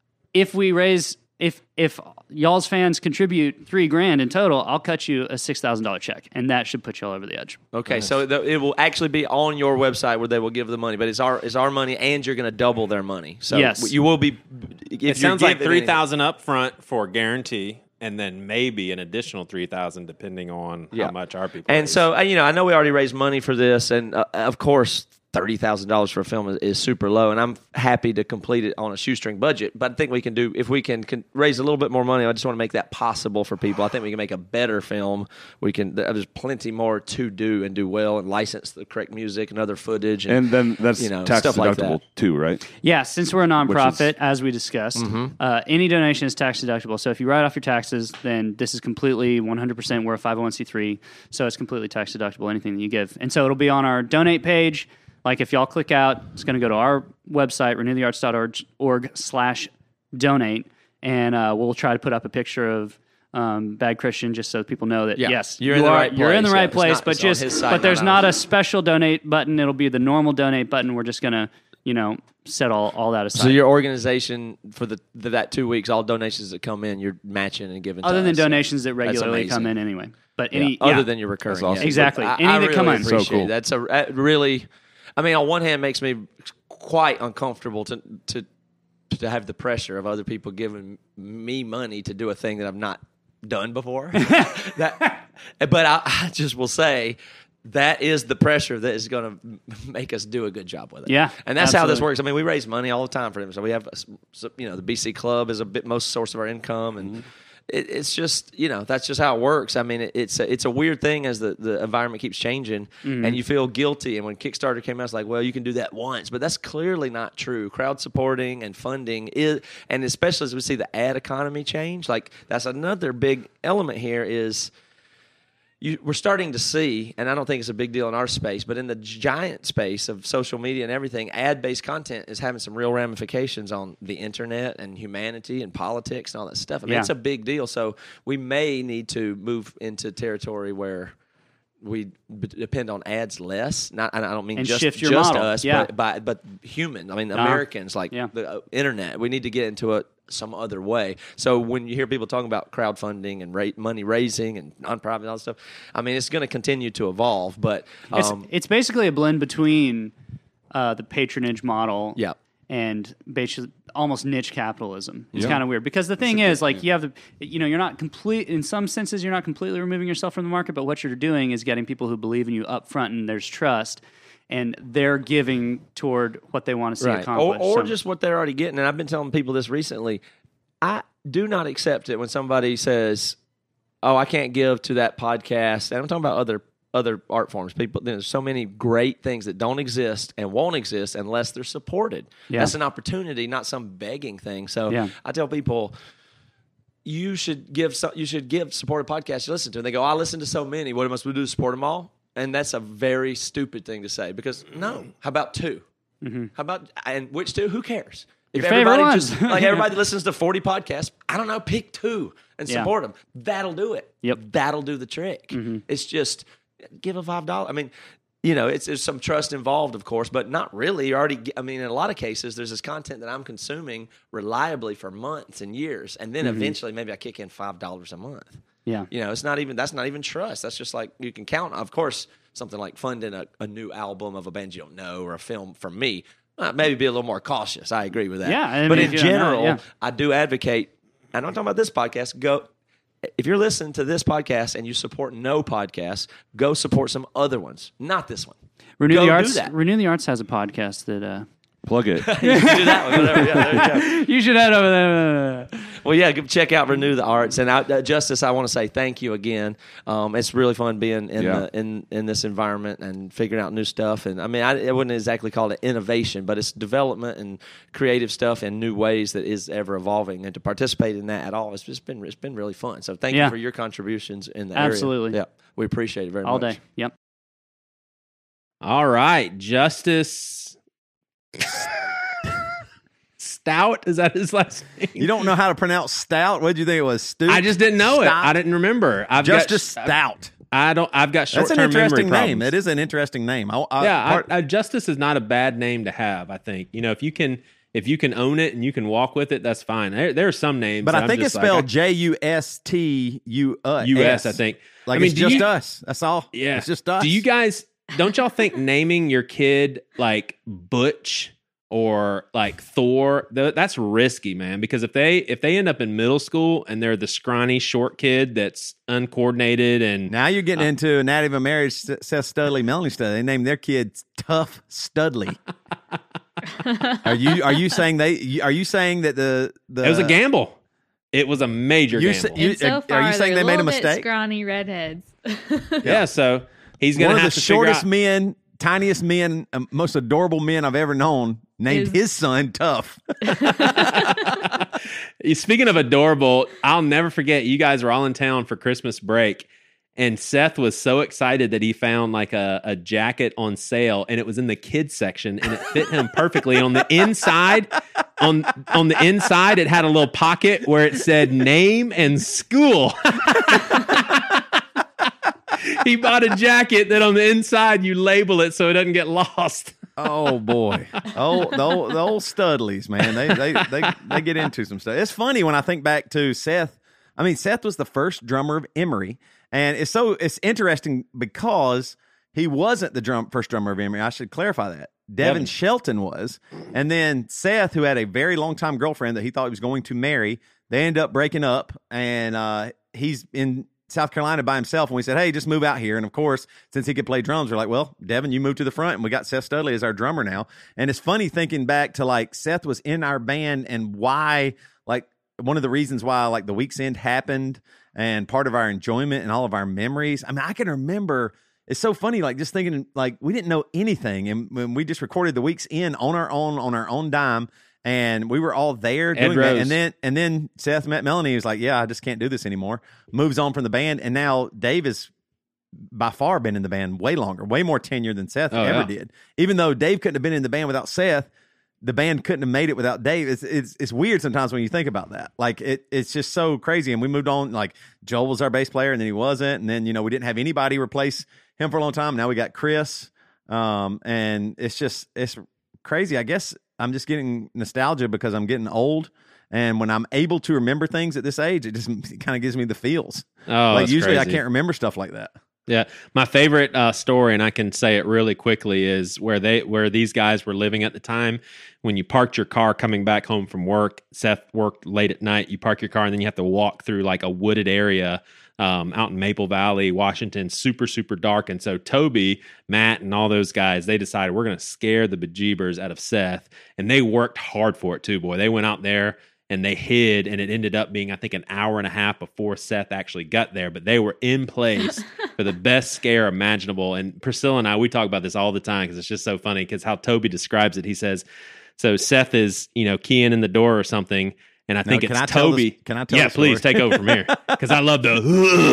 if we raise, if if y'all's fans contribute three grand in total, I'll cut you a six thousand dollar check, and that should put y'all over the edge. Okay, so the, it will actually be on your website where they will give the money, but it's our it's our money, and you're going to double their money. So Yes. you will be. If It sounds you're like giving three any- thousand up front for guarantee, and then maybe an additional three thousand depending on Yeah. how much our people. And raise. so, uh, you know, I know we already raised money for this, and uh, of course, thirty thousand dollars for a film is, is super low, and I'm happy to complete it on a shoestring budget. But I think we can do, if we can, can raise a little bit more money, I just want to make that possible for people. I think we can make a better film. We can, there's plenty more to do and do well, and license the correct music and other footage. And, And then that's you know, tax stuff like deductible that. too, right? Yeah, since we're a nonprofit, is- as we discussed, Mm-hmm. uh, any donation is tax deductible. So if you write off your taxes, then this is completely one hundred percent. We're a five oh one c three, so it's completely tax deductible, anything that you give. And so it'll be on our donate page. Like if y'all click out, it's going to go to our website, renew the arts dot org slash donate, and uh, we'll try to put up a picture of um, Bad Christian just so people know that, Yeah, yes, you're you in the are, right you're in the place. right Yeah, it's place, not- but it's on just his site, but there's not not a ours. special donate button. It'll be the normal donate button. We're just going to, you know, set all, all that aside. So your organization, for the, the that two weeks, all donations that come in, you're matching and giving to Other than us. donations that regularly come amazing. in anyway. But Yeah, any other yeah. than your recurring, That's awesome. yeah. Exactly. I, Any I that really come in. appreciate So cool. it. That's a that really. I mean, on one hand, makes me quite uncomfortable to to to have the pressure of other people giving me money to do a thing that I've not done before. that, but I, I just will say. That is the pressure that is going to make us do a good job with it. Yeah, and that's how this absolutely. works. I mean, we raise money all the time for them. So we have, so, you know, the B C Club is a bit most source of our income, and Mm-hmm. it, it's just, you know, that's just how it works. I mean, it, it's a, it's a weird thing as the, the environment keeps changing, Mm-hmm. and you feel guilty. And when Kickstarter came out, it's like, well, you can do that once, but that's clearly not true. Crowd supporting and funding is, and especially as we see the ad economy change, like that's another big element here is. You, we're starting to see, and I don't think it's a big deal in our space, but in the giant space of social media and everything, ad-based content is having some real ramifications on the internet and humanity and politics and all that stuff. I mean, Yeah. it's a big deal. So we may need to move into territory where we b- depend on ads less. Not, and I don't mean And just, shift your just model. us, Yeah. but, by, but human. I mean, Uh-huh. Americans, like Yeah. the uh, internet. We need to get into it some other way. So when you hear people talking about crowdfunding and ra- money raising and nonprofit and all that stuff, I mean, it's going to continue to evolve. But It's, um, it's basically a blend between uh, the patronage model Yeah. and basically almost niche capitalism. It's Yeah. kind of weird because the thing is, like, you have the, you know, you're not complete, in some senses, you're not completely removing yourself from the market, but what you're doing is getting people who believe in you up front and there's trust. And they're giving toward what they want to see right. Or, accomplished. or So- just what they're already getting. And I've been telling people this recently. I do not accept it when somebody says, "Oh, I can't give to that podcast." And I'm talking about other other art forms. People, there's so many great things that don't exist and won't exist unless they're supported. Yeah. That's an opportunity, not some begging thing. So Yeah. I tell people. You should give some, you should give support a podcast you listen to. And they go, I listen to so many. What am I supposed to do to support them all? And that's a very stupid thing to say because no. How about two? How about and which two? Who cares? If Your favorite everybody ones. just like everybody that listens to forty podcasts, I don't know, pick two and Yeah. support them. That'll do it. Yep. That'll do the trick. It's just give a five dollar. I mean, you know, it's there's some trust involved, of course, but not really. You already. I mean, in a lot of cases, there's this content that I'm consuming reliably for months and years, and then eventually maybe I kick in five dollars a month. yeah. You know, it's not even that's not even trust. That's just like you can count. Of course, something like funding a, a new album of a band you don't know or a film from me, uh, maybe be a little more cautious. I agree with that. Yeah, I mean, but if in you don't know, general, yeah. I do advocate. And I'm talking about this podcast. Go if you're listening to this podcast and you support no podcasts, go support some other ones, not this one. Renew Go the do Arts. that. Renew the Arts has a podcast that uh, Plug it. You can do that one. Whatever. Yeah, there you go. you should head over there. Well, yeah, go check out Renew the Arts. And I, uh, Justice, I want to say thank you again. Um, it's really fun being in Yeah. the, in in this environment and figuring out new stuff. And I mean, I, I wouldn't exactly call it innovation, but it's development and creative stuff in new ways that is ever evolving. And to participate in that at all, it's just been it's been really fun. So thank Yeah. you for your contributions in the Absolutely. area. Yeah, we appreciate it very All much. day. Yep. All right, Justice Stout, is that his last name? You don't know how to pronounce stout? What did you think it was? Stu? I just didn't know it. Stout? I didn't remember. I've Justice got, Stout. I don't. I've got short That's term an memory interesting problems. name. It is an interesting name. I, I, Yeah, part- I, I, Justice is not a bad name to have. I think you know if you can if you can own it and you can walk with it, that's fine. There, there are some names, but that I I'm think it's just like, spelled I- J U S T U S. U S. I think. Like I mean, it's do just you- us. That's all. Yeah, It's just us. Do you guys? Don't y'all think naming your kid like Butch or like Thor, th- that's risky, man, because if they if they end up in middle school and they're the scrawny short kid that's uncoordinated and Now you're getting Uh, into Anatomy of a Marriage, Seth Studley, Melanie Studley. They named their kid Tough Studley. are you are you saying they you- are you saying that the the it was a gamble. It was a major You gamble. sa- you- And so are far, you saying they're they made a little bit mistake? Scrawny redheads. yeah, so he's gonna one of have the to figure shortest out- men, tiniest men, um, most adorable men I've ever known named Is- his son Tough. Speaking of adorable, I'll never forget. You guys were all in town for Christmas break, and Seth was so excited that he found like a, a jacket on sale, and it was in the kids section, and it fit him perfectly. On the inside, on on the inside, it had a little pocket where it said name and school. He bought a jacket that on the inside you label it so it doesn't get lost. Oh boy, oh the old, the old Studleys, man, they they they they get into some stuff. It's funny when I think back to Seth. I mean, Seth was the first drummer of Emory, and it's so it's interesting because he wasn't the drum first drummer of Emory. I should clarify that. Devin, Devin. Shelton was, and then Seth, who had a very long time girlfriend that he thought he was going to marry, they end up breaking up, and uh, he's in South Carolina by himself, and we said, hey, just move out here. And of course, since he could play drums, we're like, well, Devin, you move to the front, and we got Seth Studley as our drummer now. And it's funny thinking back to like Seth was in our band and why, like one of the reasons why like the Week's End happened and part of our enjoyment and all of our memories. I mean, I can remember, it's so funny, like just thinking like we didn't know anything. And when we just recorded the Week's End on our own, on our own dime, and we were all there Ed doing that. Rose. And then and then Seth met Melanie. He was like, yeah, I just can't do this anymore. Moves on from the band. And now Dave has by far been in the band way longer, way more tenure than Seth Oh, ever yeah. did. Even though Dave couldn't have been in the band without Seth, the band couldn't have made it without Dave. It's it's, it's weird sometimes when you think about that. Like it it's just so crazy. And we moved on. Like Joel was our bass player, and then he wasn't. And then, you know, we didn't have anybody replace him for a long time. Now we got Chris. Um, and it's just it's crazy. I guess I'm just getting nostalgia because I'm getting old. And when I'm able to remember things at this age, it just kind of gives me the feels. Oh, like that's usually I crazy. can't remember stuff like that. Yeah, my favorite uh, story, and I can say it really quickly, is where they where these guys were living at the time. When you parked your car coming back home from work, Seth worked late at night. You park your car, and then you have to walk through like a wooded area um, out in Maple Valley, Washington, super super dark. And so Toby, Matt, and all those guys, they decided we're going to scare the bejeebers out of Seth, and they worked hard for it too. Boy, they went out there and they hid, and it ended up being, I think, an hour and a half before Seth actually got there. But they were in place for the best scare imaginable. And Priscilla and I, we talk about this all the time because it's just so funny because how Toby describes it. He says, so Seth is, you know, keying in the door or something, and I No, think can it's I tell Toby. this- can I tell Yeah, the story? please take over from here because I love the.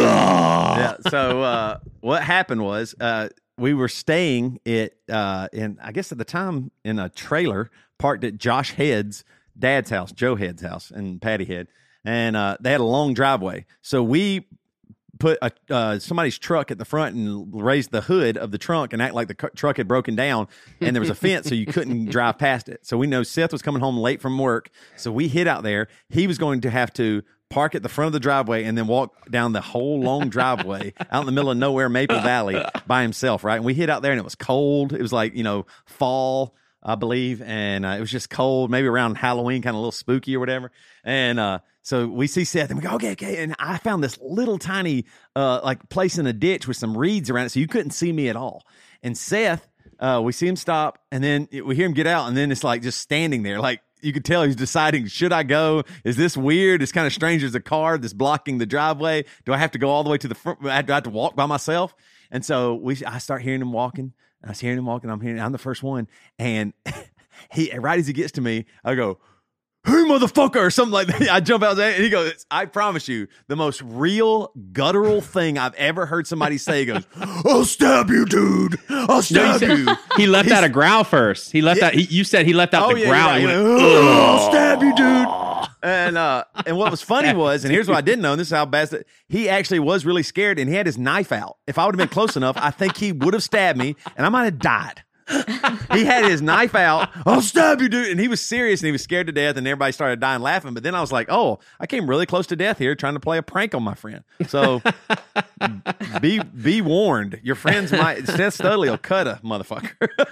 Yeah. So uh, what happened was uh, we were staying at uh, in I guess at the time in a trailer parked at Josh Head's dad's house, Joe Head's house, and Patty Head, and uh, they had a long driveway. So we put a, uh, somebody's truck at the front and raised the hood of the trunk and act like the cu- truck had broken down, and there was a fence so you couldn't drive past it. So we know Seth was coming home late from work, so we hid out there. He was going to have to park at the front of the driveway and then walk down the whole long driveway out in the middle of nowhere, Maple Valley, by himself, right? And we hid out there, and it was cold. It was like, you know, fall, I believe, and uh, it was just cold, maybe around Halloween, kind of a little spooky or whatever. And uh, so we see Seth, and we go, okay, okay. And I found this little tiny uh, like place in a ditch with some reeds around it, so you couldn't see me at all. And Seth, uh, we see him stop, and then we hear him get out, and then it's like just standing there, like you could tell he's deciding, should I go? Is this weird? It's kind of strange. There's a car that's blocking the driveway. Do I have to go all the way to the front? Do I have to walk by myself? And so we, I start hearing him walking. I was hearing him walking. I'm hearing, I'm the first one. And he, right as he gets to me, I go, "Who, motherfucker," or something like that. I jump out there and he goes, I promise you, the most real guttural thing I've ever heard somebody say. He goes, "I'll stab you, dude. I'll stab No, he, you." said, he left He's- out a growl first. He left Yeah. out. He, you said he left out Oh, the yeah, growl. you're He right. went, He went, "Oh, I'll stab you, dude." And uh, and what was funny was, and here's what I didn't know, and this is how bad that he actually was really scared, and he had his knife out. If I would have been close enough, I think he would have stabbed me, and I might have died. He had his knife out. "I'll stab you, dude." And he was serious and he was scared to death, and everybody started dying laughing. But then I was like, oh, I came really close to death here trying to play a prank on my friend. So be be warned. Your friends might, Seth Studley will cut a motherfucker.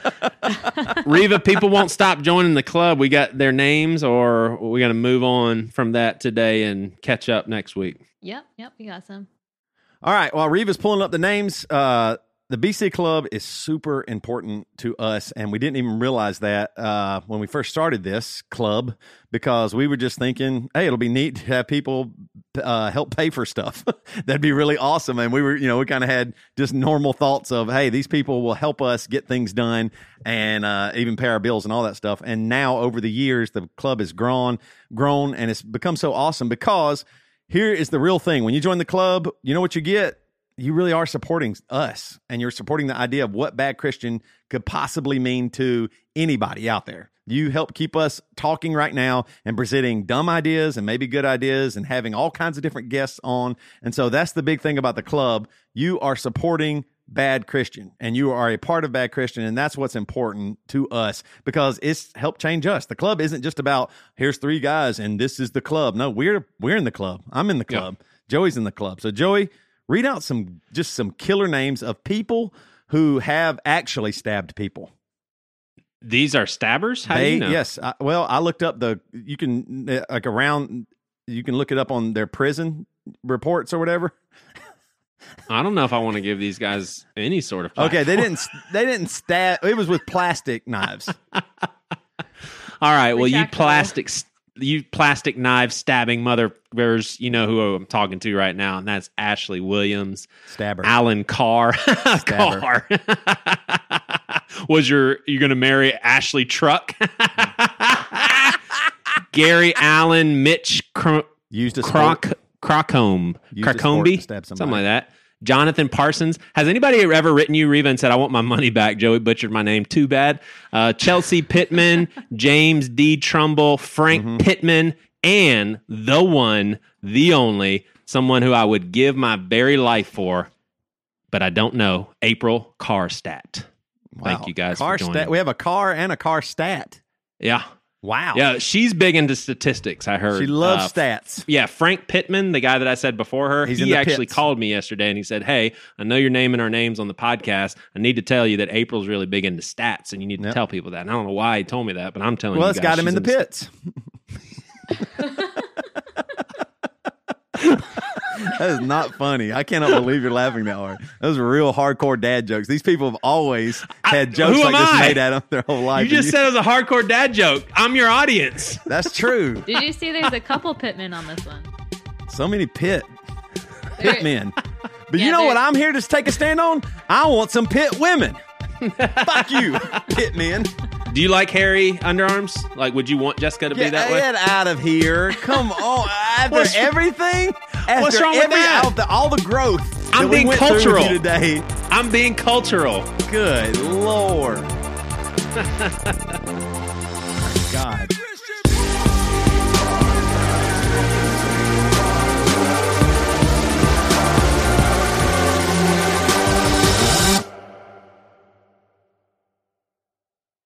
Reva, people won't stop joining the club. We got their names, or we got to move on from that today and catch up next week. Yep, yep, we got some. All right. While Reva's pulling up the names, uh, the B C Club is super important to us, and we didn't even realize that uh, when we first started this club, because we were just thinking, hey, it'll be neat to have people uh, help pay for stuff. That'd be really awesome. And we were, you know, we kind of had just normal thoughts of, hey, these people will help us get things done and uh, even pay our bills and all that stuff. And now over the years, the club has grown, grown, and it's become so awesome because here is the real thing. When you join the club, you know what you get? You really are supporting us, and you're supporting the idea of what Bad Christian could possibly mean to anybody out there. You help keep us talking right now and presenting dumb ideas and maybe good ideas and having all kinds of different guests on. And so that's the big thing about the club. You are supporting Bad Christian, and you are a part of Bad Christian, and that's what's important to us because it's helped change us. The club isn't just about, here's three guys and this is the club. No, we're we're in the club. I'm in the club. Yeah. Joey's in the club. So Joey, read out some just some killer names of people who have actually stabbed people. These are stabbers? How they, do you know? Yes. I, well, I looked up the, you can, like around, you can look it up on their prison reports or whatever. I don't know if I want to give these guys any sort of platform. Okay, they didn't, they didn't stab, it was with plastic knives. All right, well, you Retractable. plastic you plastic knife stabbing motherfuckers, you know who I'm talking to right now, and that's Ashley Williams, Stabber. Alan Carr. Carr. Was your you going to marry Ashley Truck? Gary Allen, Mitch Cro- Used a Croc Crocombe, Used a sport Crocombe, to stab somebody. something like that. Jonathan Parsons. Has anybody ever written you, Reva, and said, I want my money back? Joey butchered my name. Too bad. Uh, Chelsea Pittman, James D. Trumbull, Frank Mm-hmm. Pittman, and the one, the only, someone who I would give my very life for, but I don't know, April Carstat. Thank Wow. you guys car for joining. stat. We have a car and a car stat. Yeah. Wow. Yeah, she's big into statistics, I heard. She loves Uh, stats. Yeah, Frank Pittman, the guy that I said before her, He's in he the actually pits. called me yesterday and he said, hey, I know you're naming our names on the podcast. I need to tell you that April's really big into stats and you need to Yep. tell people that. And I don't know why he told me that, but I'm telling Well, you it's guys. got him she's in the into- pits. That is not funny. I cannot believe you're laughing that hard. Those are real hardcore dad jokes. These people have always had jokes who like am this I? made at them their whole life. You just and said it was a hardcore dad joke. I'm your audience. that's true. Did you see there's a couple Pittman on this one? So many pit There- pit men. But you Yeah, know what there- I'm here to take a stand on? I want some pit women. Fuck you, pit men. Do you like hairy underarms? Like, would you want Jessica to be Get, that way? get out of here. Come on. After What's- everything, after what's wrong with every, that? All, the, all the growth I'm that we being went through with cultural. you today. I'm being cultural. Good Lord. God.